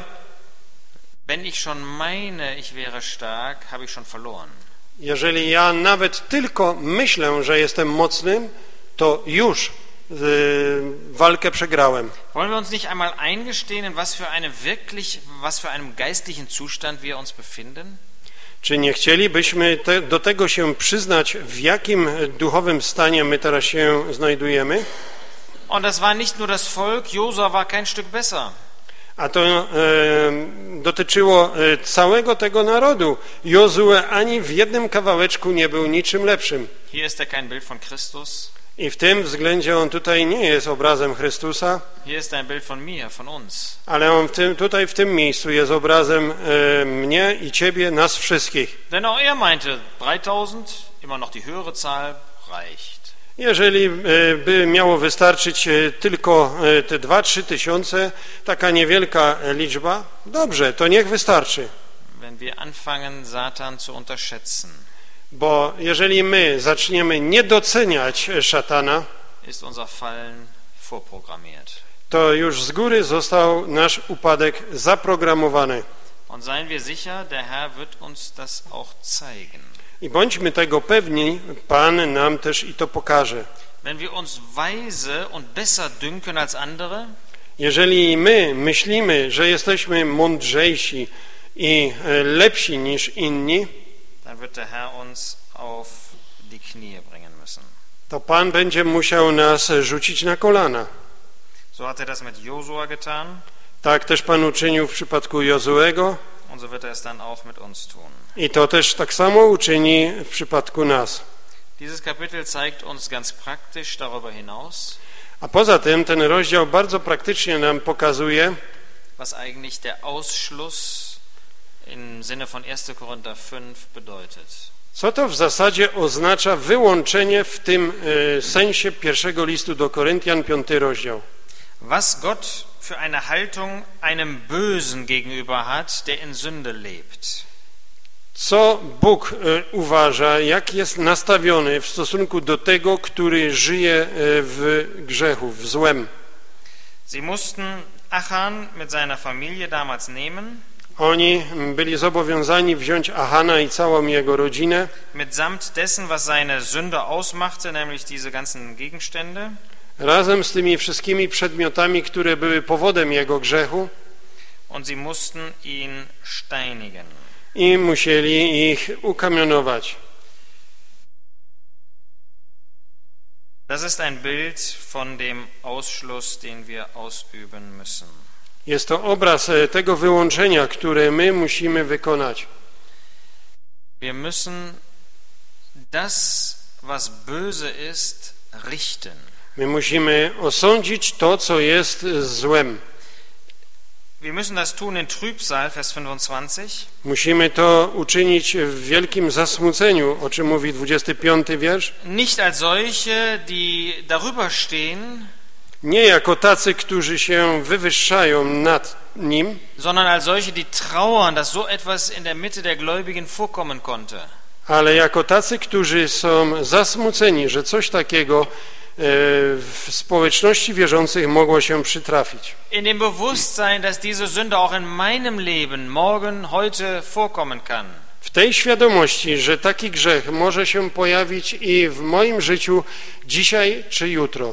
Wenn ich schon meine, ich wäre stark, habe ich schon verloren. Jeżeli ja nawet tylko myślę, że jestem mocnym, to już yy, walkę przegrałem. Wollen wir uns nicht einmal eingestehen, in was für eine wirklich, was für einem geistlichen Zustand wir uns befinden? Czy nie chcielibyśmy te, do tego się przyznać, w jakim duchowym stanie my teraz się znajdujemy? Und das war nicht nur das Volk, Josua war kein Stück besser. A to e, dotyczyło e, całego tego narodu. Jozue ani w jednym kawałeczku nie był niczym lepszym. Hier ist er kein Bild von Christus. I w tym względzie on tutaj nie jest obrazem Chrystusa. Hier ist ein Bild von mir, von uns. Ale on w tym, tutaj w tym miejscu jest obrazem e, mnie i ciebie, nas wszystkich. Denn auch er meinte, dreitausend, immer noch die höhere Zahl, reicht. Jeżeli by miało wystarczyć tylko te dwa, trzy tysiące, taka niewielka liczba, dobrze, to niech wystarczy. Wenn wir anfangen, Satan zu unterschätzen, bo jeżeli my zaczniemy nie doceniać szatana, ist unser Fallen vorprogrammiert. To już z góry został nasz upadek zaprogramowany. Und seien wir sicher, der Herr wird uns das auch zeigen. I bądźmy tego pewni, Pan nam też i to pokaże. Wenn wir uns weise und besser dünken als andere, jeżeli my myślimy, że jesteśmy mądrzejsi i lepsi niż inni, dann wird der Herr uns auf die Knie bringen müssen. To Pan będzie musiał nas rzucić na kolana. So hat er das mit Josua getan. Tak też Pan uczynił w przypadku Jozuego. Und so wird er es dann auch mit uns tun. I to też tak samo uczyni w przypadku nas. Dieses Kapitel zeigt uns ganz praktisch darüber hinaus, a poza tym ten rozdział bardzo praktycznie nam pokazuje, was eigentlich der Ausschluss im Sinne von erster Korinther fünf bedeutet. Co to w zasadzie oznacza wyłączenie w tym e, sensie pierwszego listu do Koryntian, piąty rozdział. Was Gott für eine Haltung einem Bösen gegenüber hat, der in Sünde lebt. Co Bóg e, uważa, jak jest nastawiony w stosunku do tego, który żyje e, w grzechu, w złem. Sie mussten Achan mit seiner Familie damals nehmen. Oni byli zobowiązani wziąć Achana i całą jego rodzinę. Mitsamt dessen, was seine Sünde ausmachte, nämlich diese ganzen Gegenstände. Razem z tymi wszystkimi przedmiotami, które były powodem jego grzechu. Und sie mussten ihn steinigen. I musieli ich ukamionować. Das ist ein Bild von dem Ausschluss, den wir ausüben müssen. Jest to obraz tego wyłączenia, które my musimy wykonać. Wir müssen das, was böse ist, richten. My musimy osądzić to, co jest złem. Wir müssen das tun in Trübsal, Vers fünfundzwanzig. Musimy to uczynić w wielkim zasmuceniu, o czym mówi dwudziesty piąty wiersz. Nicht als solche, die darüber stehen, nie jako tacy, którzy się wywyższają nad nim, sondern als solche, die trauern, dass so etwas in der Mitte der Gläubigen vorkommen konnte. ale jako tacy, którzy są zasmuceni, że coś takiego w społeczności wierzących mogło się przytrafić. In dem Bewusstsein, dass diese Sünde auch in meinem Leben morgen, heute vorkommen kann. W tej świadomości, że taki grzech może się pojawić i w moim życiu dzisiaj czy jutro.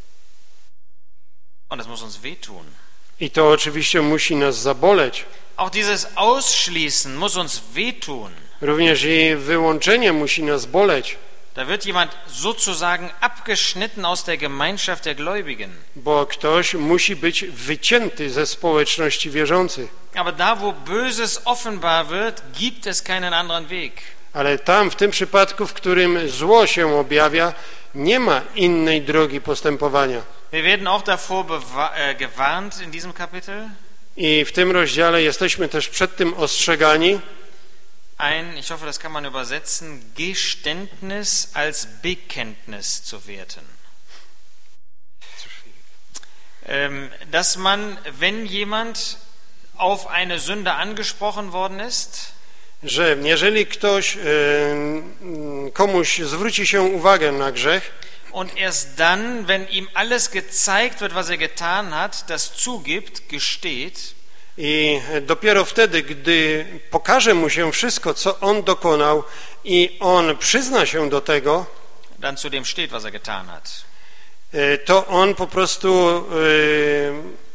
Und das muss uns wehtun. I to oczywiście musi nas zaboleć. Auch dieses Ausschließen muss uns wehtun. Również i wyłączenie musi nas boleć. Da wird jemand sozusagen abgeschnitten aus der Gemeinschaft der Gläubigen. Bo ktoś musi być wycięty ze społeczności wierzących. Aber da, wo Böses offenbar wird, gibt es keinen anderen Weg. Ale tam, w tym przypadku, w którym zło się objawia, nie ma innej drogi postępowania. Wir werden auch davor gewarnt in diesem Kapitel. I w tym rozdziale jesteśmy też przed tym ostrzegani. Ein, ich hoffe, das kann man übersetzen, Geständnis als Bekenntnis zu werten. Ähm, dass man, wenn jemand auf eine Sünde angesprochen worden ist, że jeżeli ktoś, komuś zwróci się uwagę na grzech, und erst dann, wenn ihm alles gezeigt wird, was er getan hat, das zugibt, gesteht, i dopiero wtedy, gdy pokaże mu się wszystko, co on dokonał i on przyzna się do tego, dann zu dem steht, was er getan hat. To on po prostu y,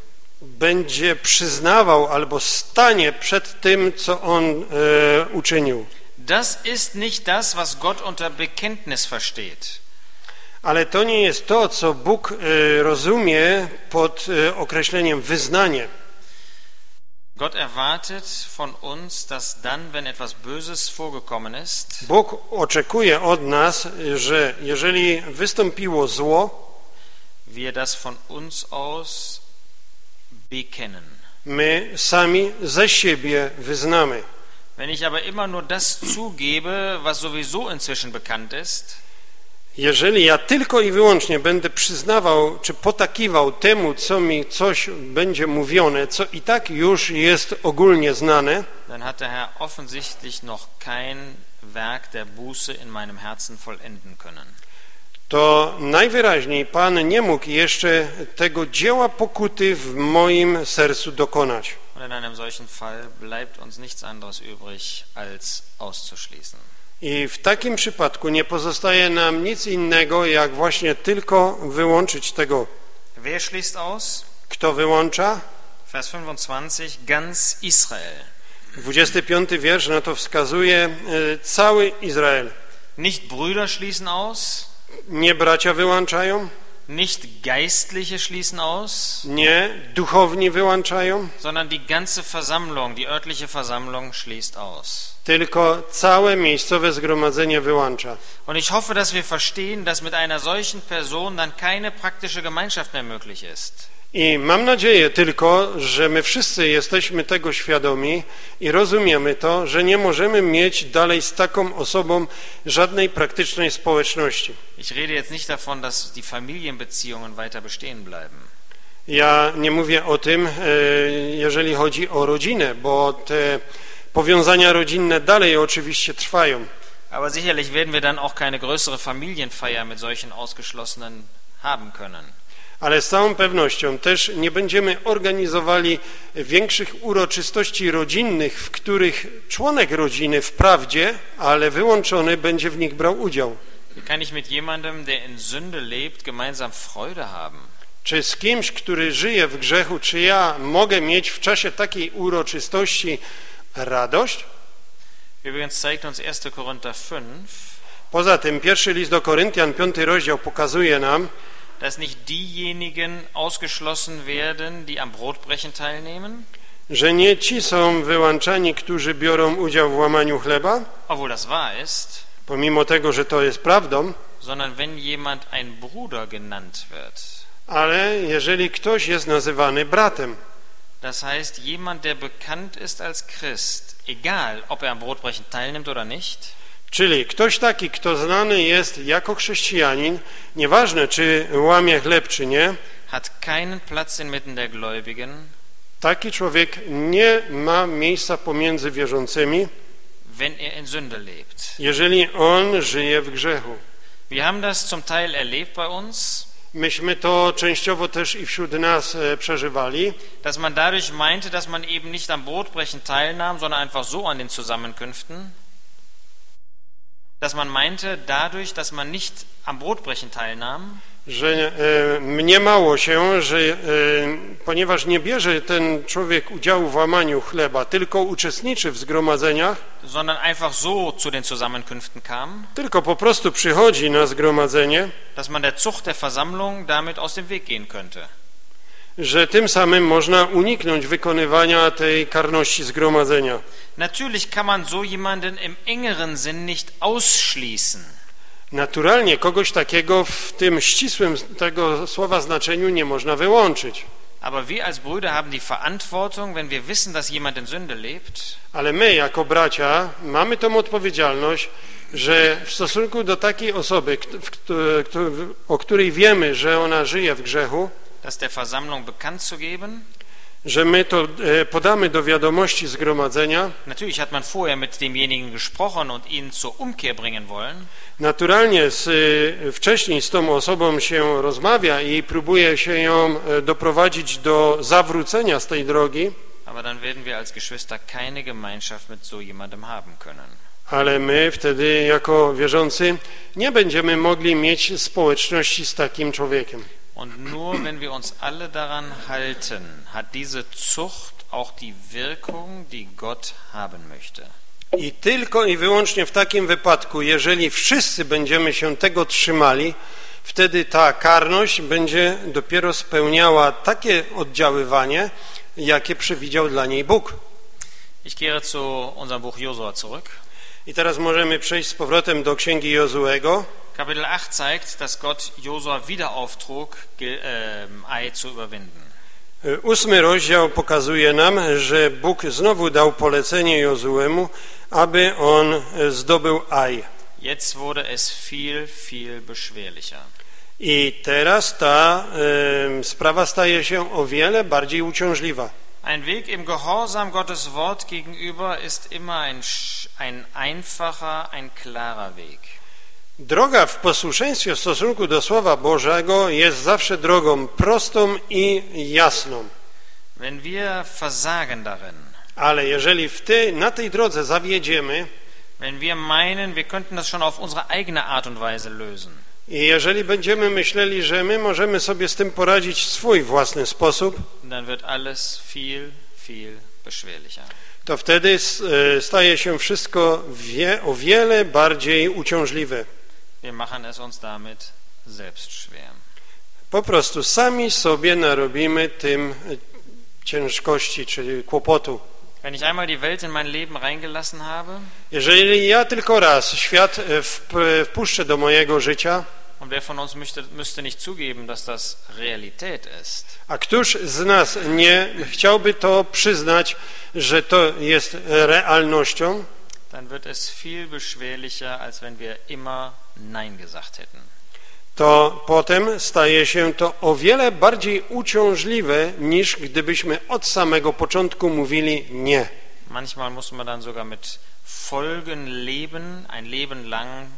będzie przyznawał albo stanie przed tym, co on y, uczynił. Das ist nicht das, was Gott unter Bekenntnis versteht. Ale to nie jest to, co Bóg y, rozumie pod y, określeniem wyznanie. Gott erwartet von uns, dass dann, wenn etwas Böses vorgekommen ist, Bóg oczekuje od nas, że jeżeli wystąpiło zło, wir das von uns aus bekennen. My sami ze siebie wyznamy. Wenn ich aber immer nur das zugebe, was sowieso inzwischen bekannt ist, jeżeli ja tylko i wyłącznie będę przyznawał, czy potakiwał temu, co mi coś będzie mówione, co i tak już jest ogólnie znane, dann hat der Herr offensichtlich noch kein Werk der Buße in meinem Herzen vollenden können. To najwyraźniej Pan nie mógł jeszcze tego dzieła pokuty w moim sercu dokonać. Und in einem solchen Fall bleibt uns nichts anderes übrig, als auszuschließen. I w takim przypadku nie pozostaje nam nic innego, jak właśnie tylko wyłączyć tego. Wer schließt aus? Kto wyłącza? Vers fünfundzwanzig, ganz Israel. dwudziesty piąty wiersz na to wskazuje cały Izrael. Nicht Brüder schließen aus, Nie bracia wyłączają, nicht Geistliche schließen aus, nie duchowni wyłączają, sondern die ganze Versammlung, die örtliche Versammlung schließt aus. tylko całe miejscowe zgromadzenie wyłącza. Und ich hoffe, dass wir verstehen, dass mit einer solchen Person dann keine praktische Gemeinschaft mehr möglich ist. I mam nadzieję tylko, że my wszyscy jesteśmy tego świadomi i rozumiemy to, że nie możemy mieć dalej z taką osobą żadnej praktycznej społeczności. Ich rede jetzt nicht davon, dass die Familienbeziehungen weiter bestehen bleiben. Ja nie mówię o tym, jeżeli chodzi o rodzinę, bo te powiązania rodzinne dalej oczywiście trwają. Aber sicherlich werden wir dann auch keine größere Familienfeier mit solchen Ausgeschlossenen haben können. Ale z całą pewnością też nie będziemy organizowali większych uroczystości rodzinnych, w których członek rodziny wprawdzie, ale wyłączony będzie w nich brał udział. Wie kann ich mit jemandem, der in Sünde lebt, gemeinsam Freude haben? Czy z kimś, który żyje w grzechu, czy ja mogę mieć w czasie takiej uroczystości radość? Übrigens zeigt uns erster Korinther fünf, Poza tym pierwszy list do Koryntian, piąty rozdział pokazuje nam, dass nicht diejenigen ausgeschlossen werden, die am Brotbrechen teilnehmen, że nie ci są wyłączani, którzy biorą udział w łamaniu chleba, obwohl das wahr ist, pomimo tego, że to jest prawdą, sondern wenn jemand ein Bruder genannt wird. ale jeżeli ktoś jest nazywany bratem, Das heißt, jemand, der bekannt ist als Christ, egal ob er am Brotbrechen teilnimmt oder nicht, czyli ktoś taki, kto znany jest jako chrześcijanin, nieważne czy łamie chleb, czy nie, hat keinen Platz inmitten der Gläubigen, taki człowiek nie ma miejsca pomiędzy wierzącymi, wenn er in Sünde lebt. jeżeli on żyje w grzechu. Wir haben das zum Teil erlebt bei uns, Myśmy to częściowo też i wśród nas e, przeżywali, dass man dadurch meinte, dass man eben nicht am Brotbrechen teilnahm, sondern einfach so an den Zusammenkünften. Dass man meinte, dadurch, dass man nicht am Brotbrechen teilnahm, że e, mniemało się, że e, ponieważ nie bierze ten człowiek udziału w łamaniu chleba, tylko uczestniczy w zgromadzeniach, sondern einfach so zu den Zusammenkünften kam, tylko po prostu przychodzi na zgromadzenie, dass man der Zucht der Versammlung damit aus dem Weg gehen könnte. że tym samym można uniknąć wykonywania tej karności zgromadzenia. Natürlich kann man so jemanden im engeren Sinn nicht ausschließen. Naturalnie kogoś takiego w tym ścisłym tego słowa znaczeniu nie można wyłączyć. Aber wir als Brüder haben die Verantwortung, wenn wir wissen, dass jemand in Sünde lebt, Ale my jako bracia mamy tą odpowiedzialność, że w stosunku do takiej osoby, o której wiemy, że ona żyje w grzechu, das der Versammlung bekannt zu geben. że my to podamy do wiadomości zgromadzenia. Natürlich hat man vorher mit demjenigen gesprochen und ihn zur Umkehr bringen wollen. Naturalnie z, wcześniej z tą osobą się rozmawia i próbuje się ją doprowadzić do zawrócenia z tej drogi. Aber dann werden wir als Geschwister keine Gemeinschaft mit so jemandem haben können. Ale my wtedy jako wierzący nie będziemy mogli mieć społeczności z takim człowiekiem. Und nur wenn wir uns alle daran halten, hat diese Zucht auch die Wirkung, die Gott haben möchte. I tylko i wyłącznie w takim wypadku, jeżeli wszyscy będziemy się tego trzymali, wtedy ta karność będzie dopiero spełniała takie oddziaływanie, jakie przewidział dla niej Bóg. Ich kehre zu unserem Buch Josua zurück. I teraz możemy przejść z powrotem do Księgi Jozuego. Kapitel acht zeigt, dass Gott Josua wieder auftrug, Ai zu überwinden. Ósmy rozdział pokazuje nam, że Bóg znowu dał polecenie Jozuemu, aby on zdobył Ai. Jetzt wurde es viel, viel beschwerlicher. I teraz ta e, sprawa staje się o wiele bardziej uciążliwa. Ein Weg im Gehorsam Gottes Wort gegenüber ist immer ein, ein einfacher, ein klarer Weg. Droga w posłuszeństwie w stosunku do Słowa Bożego jest zawsze drogą prostą i jasną. Wenn wir versagen darin, Ale jeżeli w ty, na tej drodze zawiedziemy, wenn wir meinen, wir könnten das schon auf unsere eigene Art und Weise lösen, i jeżeli będziemy myśleli, że my możemy sobie z tym poradzić w swój własny sposób, dann wird alles viel, viel beschwerlicher. to wtedy staje się wszystko wie, o wiele bardziej uciążliwe. Wir machen es uns damit selbst schwer. Po prostu sami sobie narobimy tym ciężkości czy kłopotu. Wenn ich einmal die Welt in mein Leben reingelassen habe, Jeżeli ja tylko raz świat wpuszczę do mojego życia, und wer von uns müsste, müsste nicht zugeben, dass das Realität ist, a któż z nas nie chciałby to przyznać, że to jest realnością, dann wird es viel beschwerlicher, als wenn wir immer Nein gesagt hätten. to potem staje się to o wiele bardziej uciążliwe, niż gdybyśmy od samego początku mówili nie. Manchmal muss man dann sogar mit Folgen leben, ein Leben lang.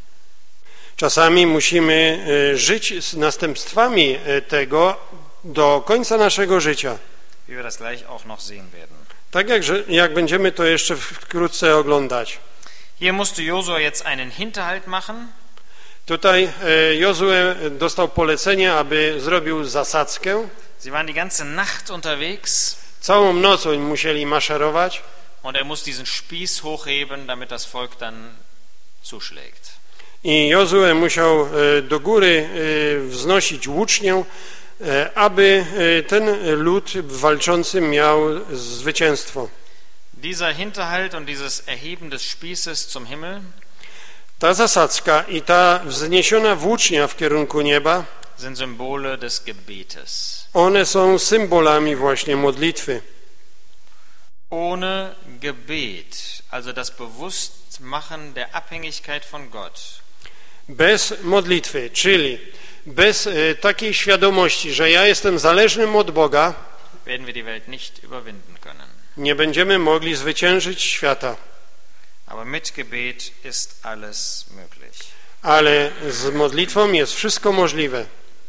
Czasami musimy żyć z następstwami tego do końca naszego życia. Wie wir das gleich auch noch sehen werden. Tak jak, jak będziemy to jeszcze wkrótce oglądać. Hier musste Josua jetzt einen Hinterhalt machen. Tutaj Jozue dostał polecenie, aby zrobił zasadzkę. Sie waren die ganze Nacht unterwegs. Całą noc oni musieli maszerować. Und er muss diesen Spieß hochheben, damit das Volk dann zuschlägt. I Jozue musiał do góry wznosić włócznię, aby ten lud walczący miał zwycięstwo. Dieser Hinterhalt und dieses Erheben des Spießes zum Himmel, Ta zasadzka i ta wzniesiona włócznia w kierunku nieba, sind Symbole des Gebetes. one są symbolami właśnie modlitwy. Ohne Gebet, also das Bewusstmachen der Abhängigkeit von Gott, Bez modlitwy, czyli bez e, takiej świadomości, że ja jestem zależnym od Boga, werden wir die Welt nicht überwinden können. nie będziemy mogli zwyciężyć świata. Aber mit Gebet ist alles möglich. ale z modlitwą jest wszystko możliwe.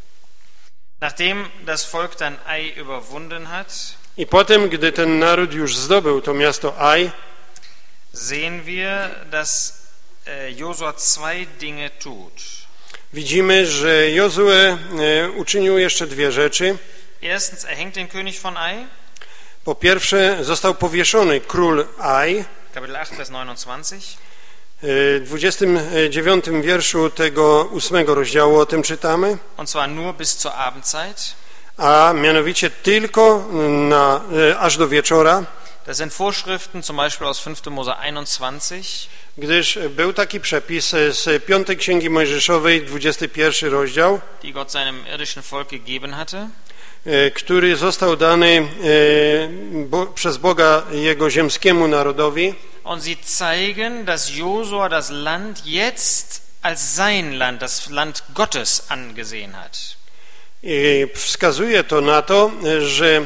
Nachdem das Volk dann Ai überwunden hat, I potem, gdy ten naród już zdobył to miasto Ai, sehen wir, dass äh, Josua zwei Dinge tut. widzimy, że Jozue e, uczynił jeszcze dwie rzeczy. Erstens, er hängt den König von Ai. Po pierwsze, został powieszony król Ai. Kapitel acht, Vers neunundzwanzig. W dwudziestym dziewiątym wierszu tego ósmego rozdziału o tym czytamy. Und zwar nur bis zur Abendzeit. A mianowicie tylko na, aż do wieczora. Das sind Vorschriften zum Beispiel aus fünfter Mose einundzwanzig. Gdyż był taki przepis z piątej Księgi Mojżeszowej, dwudziesty pierwszy rozdział, die Gott seinem irdischen Volk gegeben hatte. który został dany bo, przez Boga jego ziemskiemu narodowi. Und sie zeigen, dass Josua das Land jetzt als sein Land, das Land Gottes angesehen hat. I wskazuje to na to, że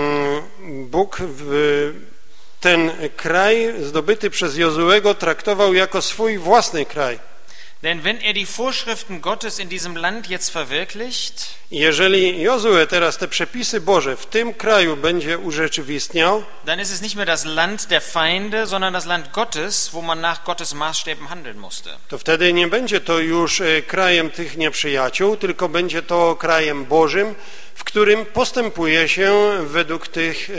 Bóg ten kraj zdobyty przez Jozuego traktował jako swój własny kraj. Denn wenn er die Vorschriften Gottes in diesem Land jetzt verwirklicht, jeżeli Jozue teraz te przepisy Boże w tym kraju będzie urzeczywistniał, dann ist es nicht mehr das Land der Feinde, sondern das Land Gottes, wo man nach Gottes Maßstäben handeln musste. to wtedy nie będzie to już krajem tych nieprzyjaciół, tylko będzie to krajem Bożym, w którym postępuje się według tych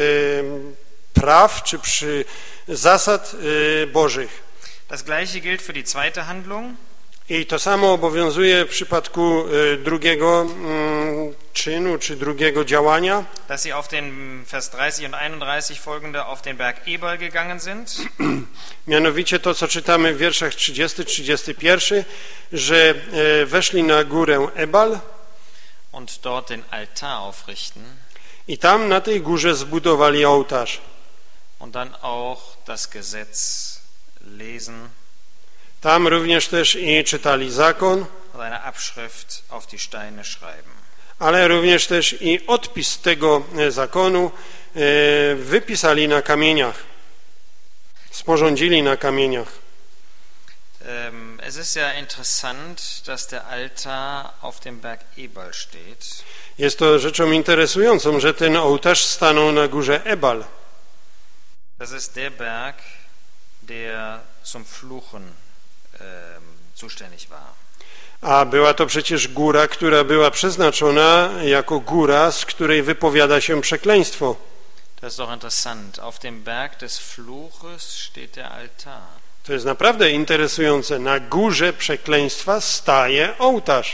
praw czy przy zasad Bożych. Das gleiche gilt für die zweite Handlung. I to samo obowiązuje w przypadku drugiego czynu czy drugiego działania. Dass sie auf den Vers dreißig und einunddreißig folgende auf den Berg Ebal gegangen sind. Mianowicie to, co czytamy w wierszach trzydziestym do trzydziestego pierwszego, że weszli na górę Ebal Und dort den Altar aufrichten. I tam na tej górze zbudowali ołtarz. Und dann auch das Gesetz lesen. Tam również też i czytali zakon, Eine Abschrift auf die Steine schreiben. ale również też i odpis tego zakonu wypisali na kamieniach, sporządzili na kamieniach. Es ist ja interessant, dass der Altar auf dem Berg Ebal steht. Jest to rzeczą interesującą, że ten ołtarz stanął na górze Ebal. Das ist der Berg, der zum Fluchen zuständig war. A była to przecież góra, która była przeznaczona jako góra, z której wypowiada się przekleństwo. Das ist doch interessant. Auf dem Berg des Fluches steht der Altar. To jest naprawdę interesujące. Na górze przekleństwa staje ołtarz.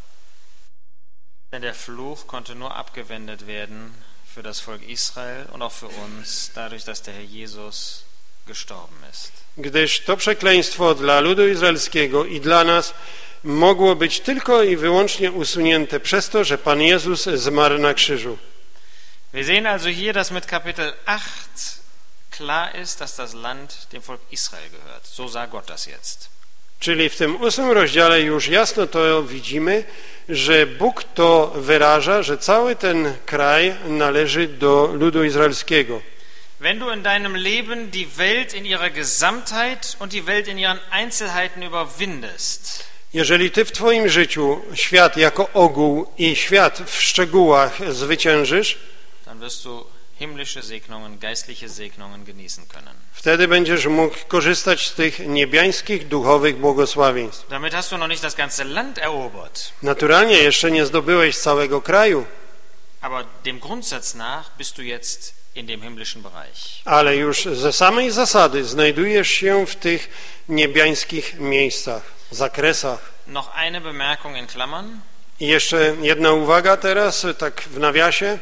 Denn der Fluch konnte nur abgewendet werden für das Volk Israel und auch für uns, dadurch, dass der Herr Jesus gestorben ist. Gdyż to przekleństwo dla ludu izraelskiego i dla nas mogło być tylko i wyłącznie usunięte przez to, że Pan Jezus zmarł na krzyżu. Wir sehen also hier, dass mit Kapitel acht klar ist, dass das Land dem Volk Israel gehört. So sah Gott das jetzt. Czyli w tym ósmym rozdziale już jasno to widzimy, że Bóg to wyraża, że cały ten kraj należy do ludu izraelskiego. Wenn du in deinem Leben die Welt in ihrer Gesamtheit und die Welt in ihren Einzelheiten überwindest, jeżeli ty w twoim życiu świat jako ogół i świat w szczegółach zwyciężysz, dann wirst du himmlische Segnungen, geistliche Segnungen genießen können. wtedy będziesz mógł korzystać z tych niebiańskich, duchowych błogosławieństw. Damit hast du noch nicht das ganze Land erobert. Naturalnie jeszcze nie zdobyłeś całego kraju, Aber dem Grundsatz nach bist du jetzt in dem himmlischen Bereich. ale już ze samej zasady znajdujesz się w tych niebiańskich miejscach, zakresach. Noch eine Bemerkung in Klammern. I jeszcze jedna uwaga teraz, tak w nawiasie.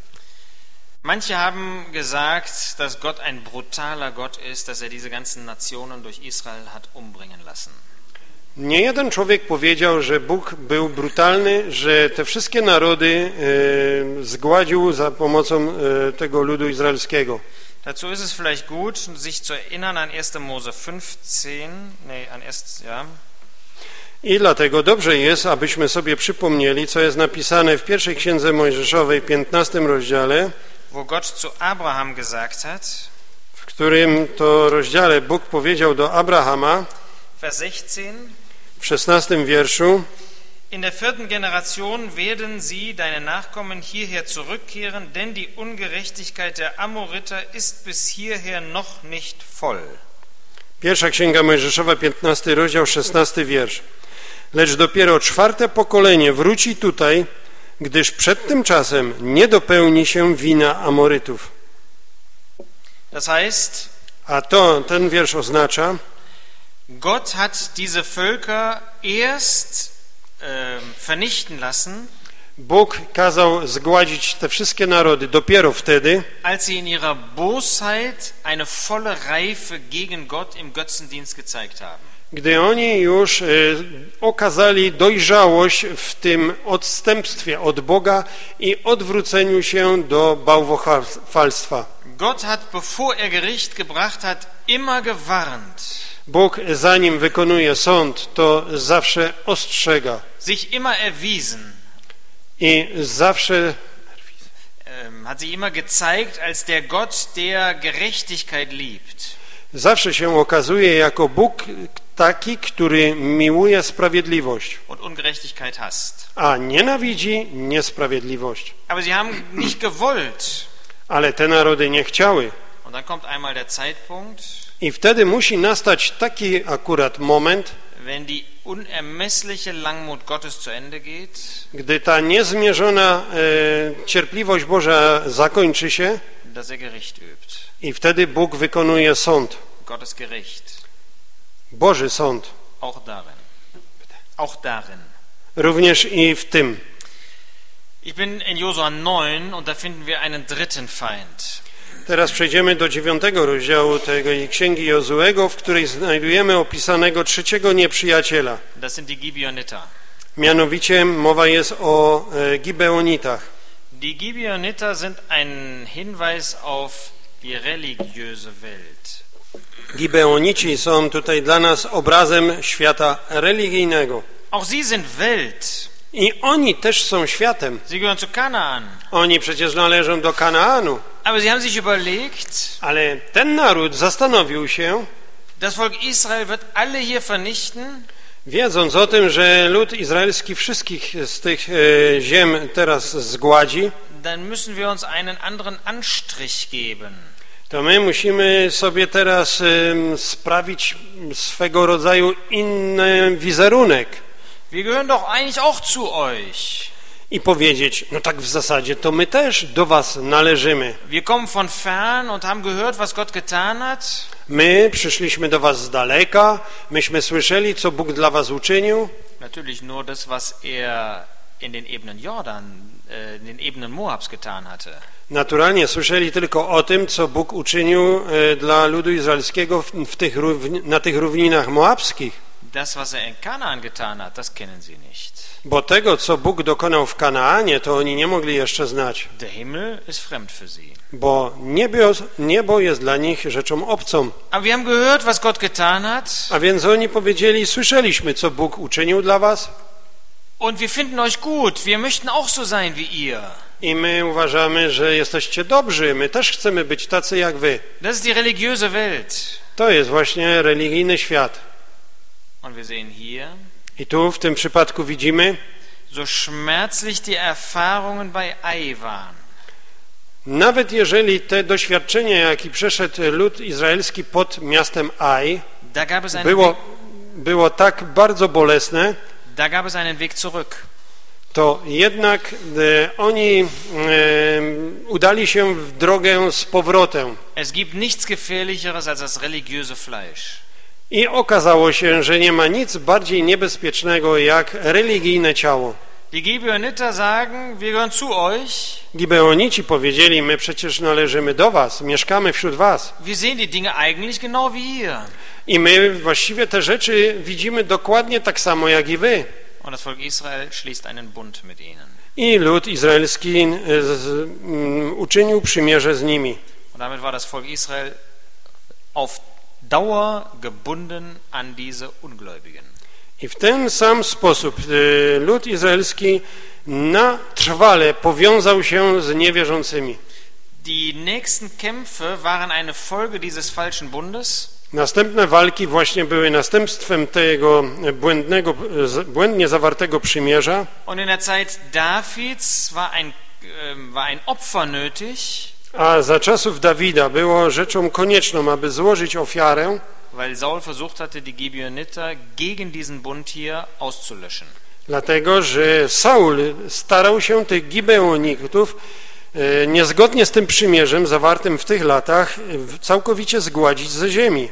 Manche haben gesagt, dass Gott ein brutaler Gott ist, dass er diese ganzen Nationen durch Israel hat umbringen lassen. Nie jeden człowiek powiedział, że Bóg był brutalny, że te wszystkie narody e, zgładził za pomocą e, tego ludu izraelskiego. Dazu ist es vielleicht gut, sich zu erinnern an erster Mose fünfzehn, nee, an erst, ja. I dlatego dobrze jest, abyśmy sobie przypomnieli, co jest napisane w pierwszej Księdze Mojżeszowej, piętnastym rozdziale, wo Gott zu Abraham gesagt hat, w którym to rozdziale Bóg powiedział do Abrahama, Vers sechzehn, W szesnastym wierszu: In der vierten Generation werden sie, deine Nachkommen, hierher zurückkehren, denn die Ungerechtigkeit der Amoriter ist bis hierher noch nicht voll. Pierwsza Księga Mojżeszowa, piętnasty rozdział, szesnasty wiersz. Lecz dopiero czwarte pokolenie wróci tutaj, gdyż przed tym czasem nie dopełni się wina Amorytów. Das heißt, A to, ten wiersz oznacza, Gott hat diese Völker erst äh, vernichten lassen, Bóg kazał zgładzić te wszystkie narody dopiero wtedy, als sie in ihrer Bosheit eine volle Reife gegen Gott im Götzendienst gezeigt haben. gdy oni już y, okazali dojrzałość w tym odstępstwie od Boga i odwróceniu się do bałwochwalstwa. Gott hat, bevor er Gericht gebracht hat, immer gewarnt, Bóg, zanim wykonuje sąd, to zawsze ostrzega sich immer erwiesen, i zawsze ähm, hat sich immer gezeigt als der Gott, der Gerechtigkeit liebt. zawsze się okazuje jako Bóg taki, który miłuje sprawiedliwość, Und Ungerechtigkeit hasst. a nienawidzi niesprawiedliwość. Aber sie haben nicht gewollt. Ale te narody nie chciały. Und dann kommt einmal der Zeitpunkt, I wtedy musi nastać taki akurat moment, wenn die unermessliche Langmut Gottes zu Ende geht, gdy ta niezmierzona e, cierpliwość Boża zakończy się dass er Gericht übt. i wtedy Bóg wykonuje sąd. Gottes Gericht. Boży sąd. Auch darin. Auch darin. Również i w tym. Ich bin in Josua neun und da finden wir einen dritten Feind. Teraz przejdziemy do dziewiątego rozdziału tej Księgi Jozuego, w której znajdujemy opisanego trzeciego nieprzyjaciela. Das sind die Gibeoniter. Mianowicie mowa jest o e, Gibeonitach. Die Gibeoniter sind ein Hinweis auf die religiöse Welt. Gibeonici są tutaj dla nas obrazem świata religijnego. Auch sie sind Welt. I oni też są światem. Sie gehören zu Kanaan. Oni przecież należą do Kanaanu. Aber sie haben sich überlegt, Ale ten naród zastanowił się, das Volk Israel wird alle hier vernichten. wiedząc o tym, że lud izraelski wszystkich z tych e, ziem teraz zgładzi, Dann müssen wir uns einen anderen Anstrich geben. to my musimy sobie teraz e, sprawić swego rodzaju inny wizerunek Wir gehören doch eigentlich auch zu euch. i powiedzieć, no tak w zasadzie to my też do was należymy. Wir kommen von fern und haben gehört, was Gott getan hat. My przyszliśmy do was z daleka, myśmy słyszeli, co Bóg dla was uczynił. Natürlich nur das, was er in den Ebenen Jordan, äh, in den Ebenen Moabs getan hatte. Naturalnie słyszeli tylko o tym, co Bóg uczynił e, dla ludu izraelskiego w, w tych, równi- na tych równinach moabskich. Das, was er in Kanaan getan hat, das kennen sie nicht. Bo tego, co Bóg dokonał w Kanaanie, to oni nie mogli jeszcze znać. Der Himmel ist fremd für sie. Bo niebio, niebo jest dla nich rzeczą obcą. Aber wir haben gehört, was Gott getan hat. A więc oni powiedzieli, słyszeliśmy, co Bóg uczynił dla was Und wir finden euch gut. Wir möchten auch so sein wie ihr. i my uważamy, że jesteście dobrzy, my też chcemy być tacy jak wy. Das ist die religiöse Welt. To jest właśnie religijny świat. Und wir sehen hier, I tu w tym przypadku widzimy, so schmerzlich die Erfahrungen bei Ai waren. nawet jeżeli te doświadczenie, jaki przeszedł lud izraelski pod miastem Ai, Da gab es einen było, Weg, było tak bardzo bolesne, da gab es einen Weg zurück. to jednak e, oni e, udali się w drogę z powrotem. Es gibt nichts Gefährlicheres als das religiöse Fleisch. I okazało się, że nie ma nic bardziej niebezpiecznego jak religijne ciało. Die Gibeoniter sagen, wir gehören zu euch. Gibeonici powiedzieli, my przecież należymy do was, mieszkamy wśród was. Wir sehen die Dinge eigentlich genau wie ihr. I my właściwie te rzeczy widzimy dokładnie tak samo jak i wy. Und das Volk Israel schließt einen Bund mit ihnen. I lud izraelski z, z, um, uczynił przymierze z nimi. Und damit war das Volk Israel auf Dauer gebunden an diese Ungläubigen. I w ten sam sposób y, lud izraelski na trwale powiązał się z niewierzącymi. Die nächsten Kämpfe waren eine Folge dieses falschen Bundes. Następne walki właśnie były następstwem tego błędnego, błędnie zawartego przymierza. Und in der Zeit Davids war ein, äh, war ein Opfer nötig, A za czasów Dawida było rzeczą konieczną, aby złożyć ofiarę, weil Saul versucht hatte, die Gibeoniter gegen diesen Bund hier auszulöschen. dlatego że Saul starał się tych Gibeonitów e, niezgodnie z tym przymierzem zawartym w tych latach e, całkowicie zgładzić ze ziemi.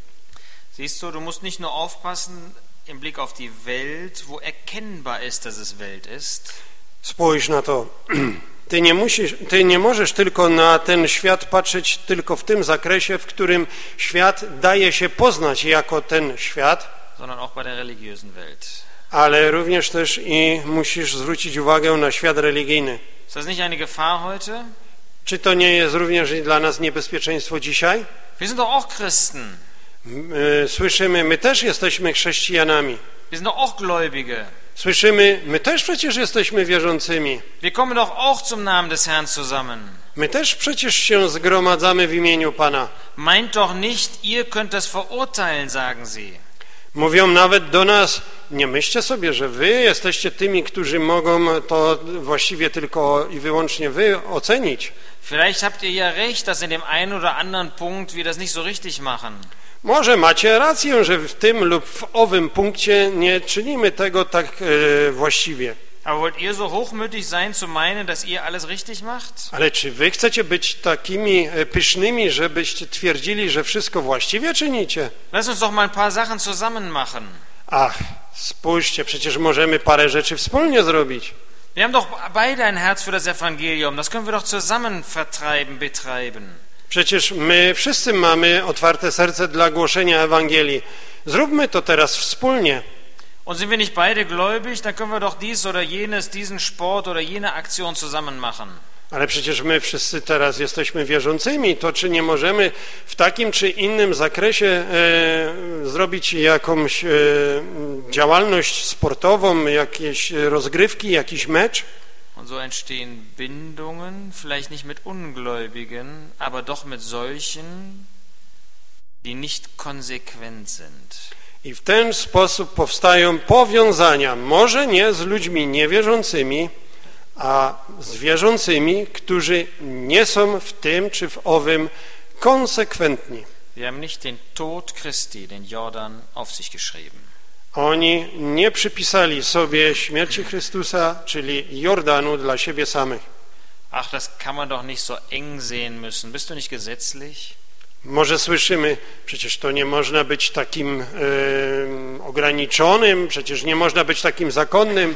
Siehst du, du musst nicht nur aufpassen im Blick auf die Welt, wo erkennbar ist, dass es Welt ist. Spójrz na to. Ty nie musisz, ty nie możesz tylko na ten świat patrzeć tylko w tym zakresie, w którym świat daje się poznać jako ten świat, sondern auch bei der religiösen Welt. ale również też i musisz zwrócić uwagę na świat religijny. Ist das nicht eine Gefahr heute? Czy to nie jest również i dla nas niebezpieczeństwo dzisiaj? Wir sind doch auch Christen. My, słyszymy, my też jesteśmy chrześcijanami. Wir sind doch auch Gläubige. Słyszymy, my też przecież jesteśmy wierzącymi. Wir kommen doch auch zum Namen des Herrn zusammen. My też przecież się zgromadzamy w imieniu Pana. Meint doch nicht, ihr könnt das verurteilen, sagen sie. Mówią nawet do nas, nie myślcie sobie, że wy jesteście tymi, którzy mogą to właściwie tylko i wyłącznie wy ocenić. Vielleicht habt ihr ja recht, dass in dem einen oder anderen Punkt wir das nicht so richtig machen. Może macie rację, że w tym lub w owym punkcie nie czynimy tego tak e, właściwie. Aber wollt ihr so hochmütig sein, zu meinen, dass ihr alles richtig macht? Ale czy wy chcecie być takimi pysznymi, żebyście twierdzili, że wszystko właściwie czynicie? Lass uns doch mal ein paar Sachen zusammen machen. Ach, spójrzcie, przecież możemy parę rzeczy wspólnie zrobić. Wir haben doch beide ein Herz für das Evangelium. Das können wir doch zusammen vertreiben, betreiben. Przecież my wszyscy mamy otwarte serce dla głoszenia Ewangelii. Zróbmy to teraz wspólnie. Und sind wir nicht beide gläubig, dann können wir doch dies oder jenes, diesen Sport oder jene Aktion zusammen machen. Ale przecież my wszyscy teraz jesteśmy wierzącymi, to czy nie możemy w takim czy innym zakresie e, zrobić jakąś e, działalność sportową, jakieś rozgrywki, jakiś mecz? Und so entstehen Bindungen, vielleicht nicht mit Ungläubigen, aber doch mit solchen, die nicht konsequent sind. I w ten sposób powstają powiązania, może nie z ludźmi niewierzącymi, a z wierzącymi, którzy nie są w tym czy w owym konsekwentni. Wir haben nicht den Tod Christi, den Jordan, auf sich geschrieben. Oni nie przypisali sobie śmierci Chrystusa, czyli Jordanu dla siebie samych. Ach, das kann man doch nicht so eng sehen müssen. Bist du nicht gesetzlich? Może słyszymy, przecież to nie można być takim e, ograniczonym, przecież nie można być takim zakonnym.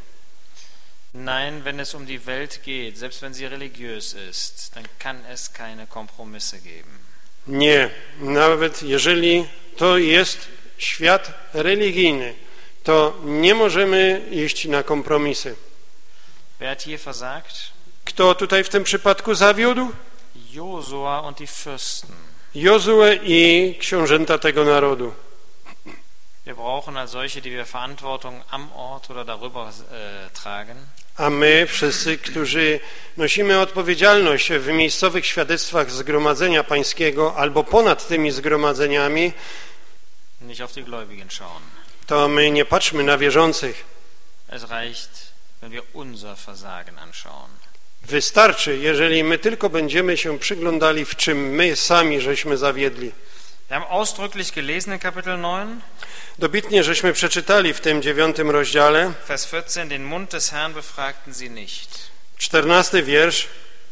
Nein, wenn es um die Welt geht, selbst wenn sie religiös ist, dann kann es keine Kompromisse geben. Nie, nawet jeżeli to jest świat religijny, to nie możemy iść na kompromisy. Wer hat hier versagt? Kto tutaj w tym przypadku zawiódł? Josua und die Fürsten. Jozue i książęta tego narodu. Wir brauchen als solche, die wir Verantwortung am Ort oder darüber äh, tragen. A my wszyscy, którzy nosimy odpowiedzialność w miejscowych świadectwach Zgromadzenia Pańskiego albo ponad tymi zgromadzeniami, nicht auf die Gläubigen schauen. to my nie patrzmy na wierzących. Es reicht, wenn wir unser Versagen anschauen. Wystarczy, jeżeli my tylko będziemy się przyglądali, w czym my sami żeśmy zawiedli. Wir haben ausdrücklich gelesen in Kapitel neun. Dobitnie żeśmy przeczytali w tym dziewiątym rozdziale, Vers vierzehn, den Mund des Herrn befragten sie nicht. czternasty wiersz,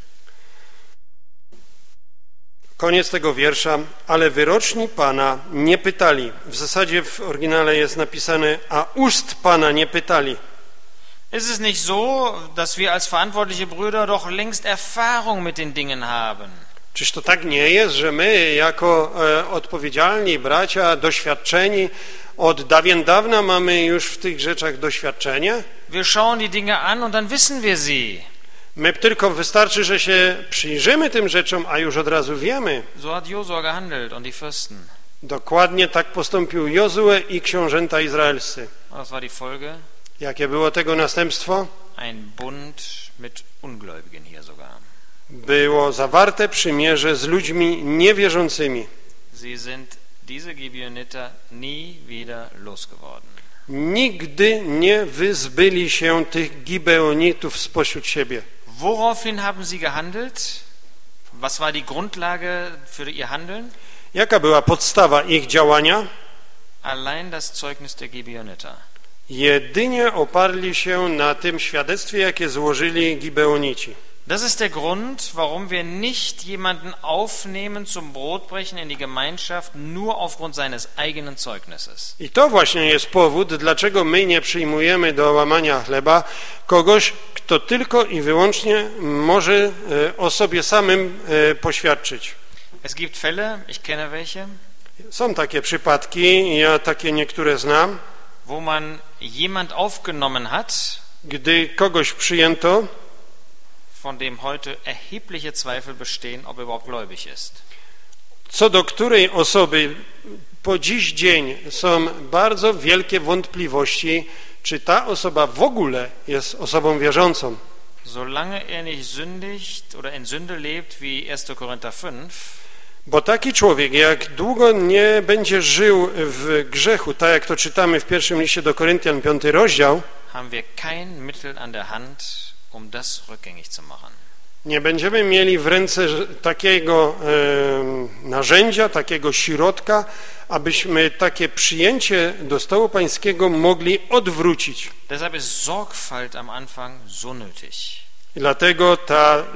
koniec tego wiersza, ale wyroczni Pana nie pytali. W zasadzie w oryginale jest napisane, a ust Pana nie pytali. Ist es nicht so, dass wir als verantwortliche Brüder doch längst Erfahrung mit den Dingen haben? Czyż to tak nie jest, że my jako e, odpowiedzialni bracia, doświadczeni, od dawien dawna mamy już w tych rzeczach doświadczenie? Wir schauen die Dinge an und dann wissen wir sie. My tylko wystarczy, że się przyjrzymy tym rzeczom, a już od razu wiemy. So hat Josua gehandelt und die Fürsten. Dokładnie tak postąpił Jozue i książęta izraelscy. Und was war die Folge? Jakie było tego następstwo? Ein Bund mit Ungläubigen hier sogar. Było zawarte przymierze z ludźmi niewierzącymi. Sie sind diese Gibeoniter nie wieder losgeworden. Nigdy nie wyzbyli się tych Gibeonitów spośród siebie. Woraufhin haben sie gehandelt? Was war die Grundlage für ihr Handeln? Jaka była podstawa ich działania? Allein das Zeugnis der Gibeoniter. Jedynie oparli się na tym świadectwie, jakie złożyli Gibeonici. Das ist der Grund, warum wir nicht jemanden aufnehmen zum Brotbrechen in die Gemeinschaft nur aufgrund seines eigenen Zeugnisses. I to właśnie jest powód, dlaczego my nie przyjmujemy do łamania chleba kogoś, kto tylko i wyłącznie może o sobie samym poświadczyć. Es gibt Fälle, ich kenne welche, Są takie przypadki, ja takie niektóre znam, wo man jemand aufgenommen hat, gdy kogoś przyjęto, von dem heute erhebliche Zweifel bestehen, ob er überhaupt gläubig ist. co do której osoby po dziś dzień są bardzo wielkie wątpliwości, czy ta osoba w ogóle jest osobą wierzącą. Solange er nicht sündigt oder in Sünde lebt, wie erster Korinther fünf, Bo taki człowiek, jak długo nie będzie żył w grzechu, tak jak to czytamy w pierwszym liście do Koryntian, piąty rozdział, haben wir kein Mittel an der Hand, um das rückgängig zu machen. nie będziemy mieli w ręce takiego e, narzędzia, takiego środka, abyśmy takie przyjęcie do stołu pańskiego mogli odwrócić. Deshalb ist Sorgfalt am Anfang so nötig. I dlatego ta e,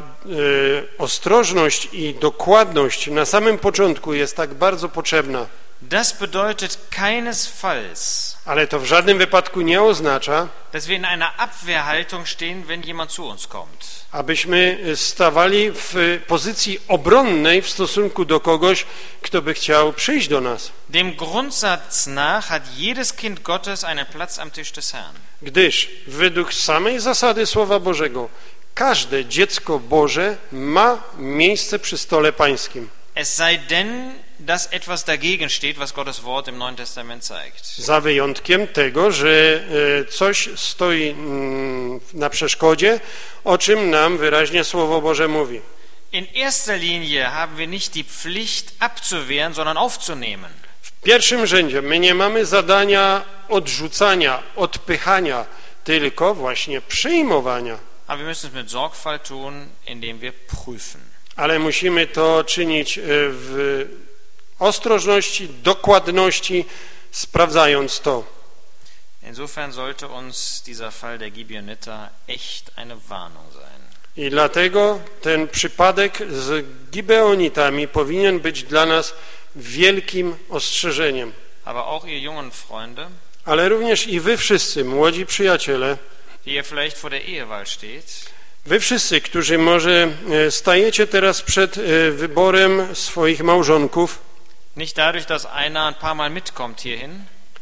ostrożność i dokładność na samym początku jest tak bardzo potrzebna. Das bedeutet keinesfalls, Ale to w żadnym wypadku nie oznacza, dass wir in einer Abwehrhaltung stehen, wenn jemand zu uns kommt. abyśmy stawali w pozycji obronnej w stosunku do kogoś, kto by chciał przyjść do nas. Dem Grundsatz nach hat jedes Kind Gottes einen Platz am Tisch des Herrn. Gdyż według samej zasady Słowa Bożego każde dziecko Boże ma miejsce przy stole pańskim. Es sei denn, dass etwas dagegen steht, was Gottes Wort im Neuen Testament zeigt. Za wyjątkiem tego, że coś stoi na przeszkodzie, o czym nam wyraźnie Słowo Boże mówi. In erster Linie haben wir nicht die Pflicht abzuwehren, sondern aufzunehmen. W pierwszym rzędzie my nie mamy zadania odrzucania, odpychania, tylko właśnie przyjmowania. Aber wir müssen es mit Sorgfalt tun, indem wir prüfen. Ale musimy to czynić w ostrożności, dokładności, sprawdzając to. Insofern sollte uns dieser Fall der Gibeoniter echt eine Warnung sein. I dlatego ten przypadek z Gibeonitami powinien być dla nas wielkim ostrzeżeniem. Aber auch ihr jungen Freunde, Ale również i wy wszyscy, młodzi przyjaciele, die ihr vielleicht vor der Ehewahl steht, wy wszyscy, którzy może stajecie teraz przed wyborem swoich małżonków, nicht dadurch, dass einer ein paar Mal mitkommt hierhin,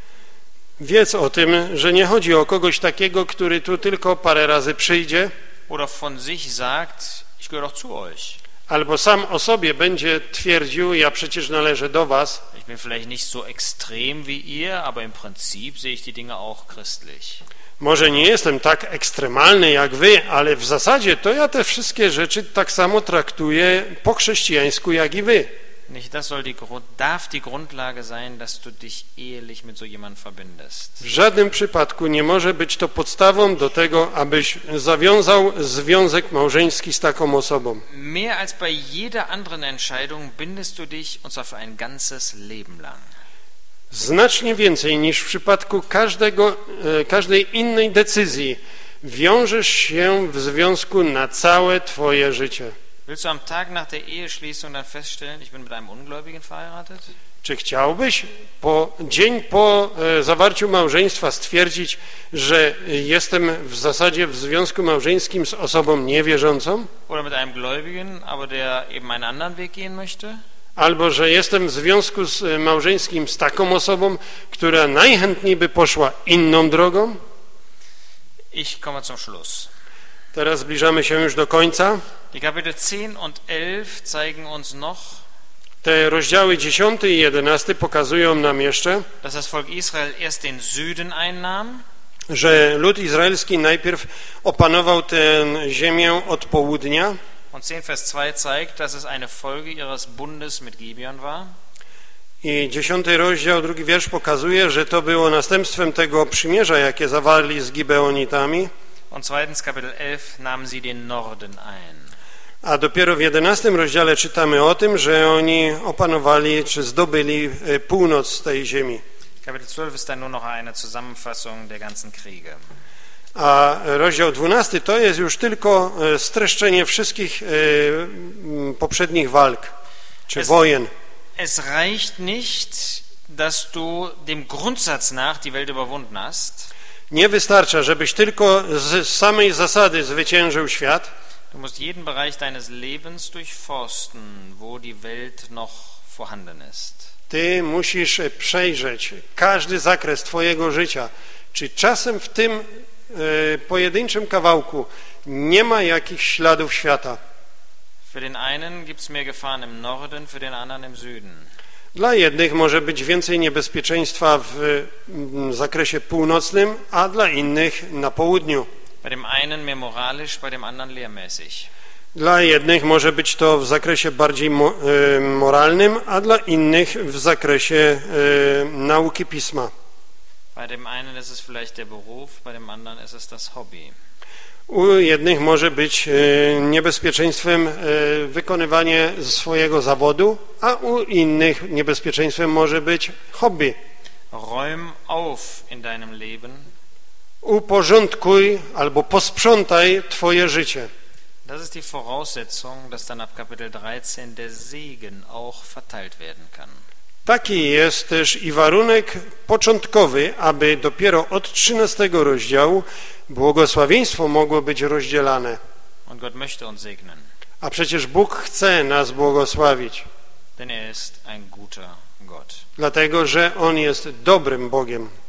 wiedz o tym, że nie chodzi o kogoś takiego, który tu tylko parę razy przyjdzie, oder von sich sagt, ich gehöre doch zu euch. albo sam o sobie będzie twierdził, ja przecież należę do was. Ich bin vielleicht nicht so extrem wie ihr, aber im Prinzip sehe ich die Dinge auch christlich. Może nie jestem tak ekstremalny jak wy, ale w zasadzie to ja te wszystkie rzeczy tak samo traktuję po chrześcijańsku jak i wy. Nicht das soll die, darf die Grundlage sein, dass du dich ehelich mit so jemandem verbindest. W żadnym przypadku nie może być to podstawą do tego, abyś zawiązał związek małżeński z taką osobą. Mehr als bei jeder anderen Entscheidung bindest du dich, und zwar für ein ganzes Leben lang. Znacznie więcej niż w przypadku każdego, każdej innej decyzji wiążesz się w związku na całe twoje życie. Willst du am Tag nach der Eheschließung dann feststellen, ich bin mit einem Ungläubigen verheiratet? Czy chciałbyś po dzień po e, zawarciu małżeństwa stwierdzić, że jestem w zasadzie w związku małżeńskim z osobą niewierzącą? Oder mit einem Gläubigen, aber der eben einen anderen Weg gehen möchte? Albo że jestem w związku z małżeńskim z taką osobą, która najchętniej by poszła inną drogą? Ich komme zum Schluss. Teraz zbliżamy się już do końca. Die Kapitel zehn und elf zeigen uns noch, Te rozdziały dziesiąty i jedenasty pokazują nam jeszcze, dass das Volk Israel erst den Süden einnahm, że lud izraelski najpierw opanował tę ziemię od południa. und zehn Vers zwei zeigt, dass es eine Folge ihres Bundes mit Gibeon war. I dziesiąty rozdział, drugi wiersz pokazuje, że to było następstwem tego przymierza, jakie zawarli z Gibeonitami. Und zweitens, Kapitel elf, nahmen sie den Norden ein. A dopiero w jedenastym rozdziale czytamy o tym, że oni opanowali czy zdobyli północ tej ziemi. Kapitel zwölf ist dann nur noch eine Zusammenfassung der ganzen Kriege. A rozdział dwunasty to jest już tylko streszczenie wszystkich poprzednich walk czy Es- wojen. Es reicht nicht, dass du dem Grundsatz nach die Welt überwunden hast. Nie wystarcza, żebyś tylko z samej zasady zwyciężył świat. Du musst jeden Bereich deines Lebens durchforsten, wo die Welt noch vorhanden ist. Ty musisz przejrzeć każdy zakres twojego życia. Czy czasem w tym e, pojedynczym kawałku nie ma jakichś śladów świata? Für den einen gibt es mehr Gefahren im Norden, für den anderen im Süden. Dla jednych może być więcej niebezpieczeństwa w mm, zakresie północnym, a dla innych na południu. Bei dem einen mehr moralisch, bei dem anderen lehrmäßig. Dla jednych może być to w zakresie bardziej mo, e, moralnym, a dla innych w zakresie e, nauki pisma. Bei dem einen ist es vielleicht der Beruf, bei dem anderen ist es das Hobby. U jednych może być e, niebezpieczeństwem e, wykonywanie swojego zawodu, a u innych niebezpieczeństwem może być hobby. Räum auf in deinem Leben, Uporządkuj albo posprzątaj twoje życie. das ist die Voraussetzung, dass dann ab Kapitel dreizehn der Segen auch verteilt werden kann. Taki jest też i warunek początkowy, aby dopiero od trzynastego rozdziału błogosławieństwo mogło być rozdzielane. Und Gott möchte uns segnen, A przecież Bóg chce nas błogosławić, denn er ist ein guter Gott. dlatego że On jest dobrym Bogiem.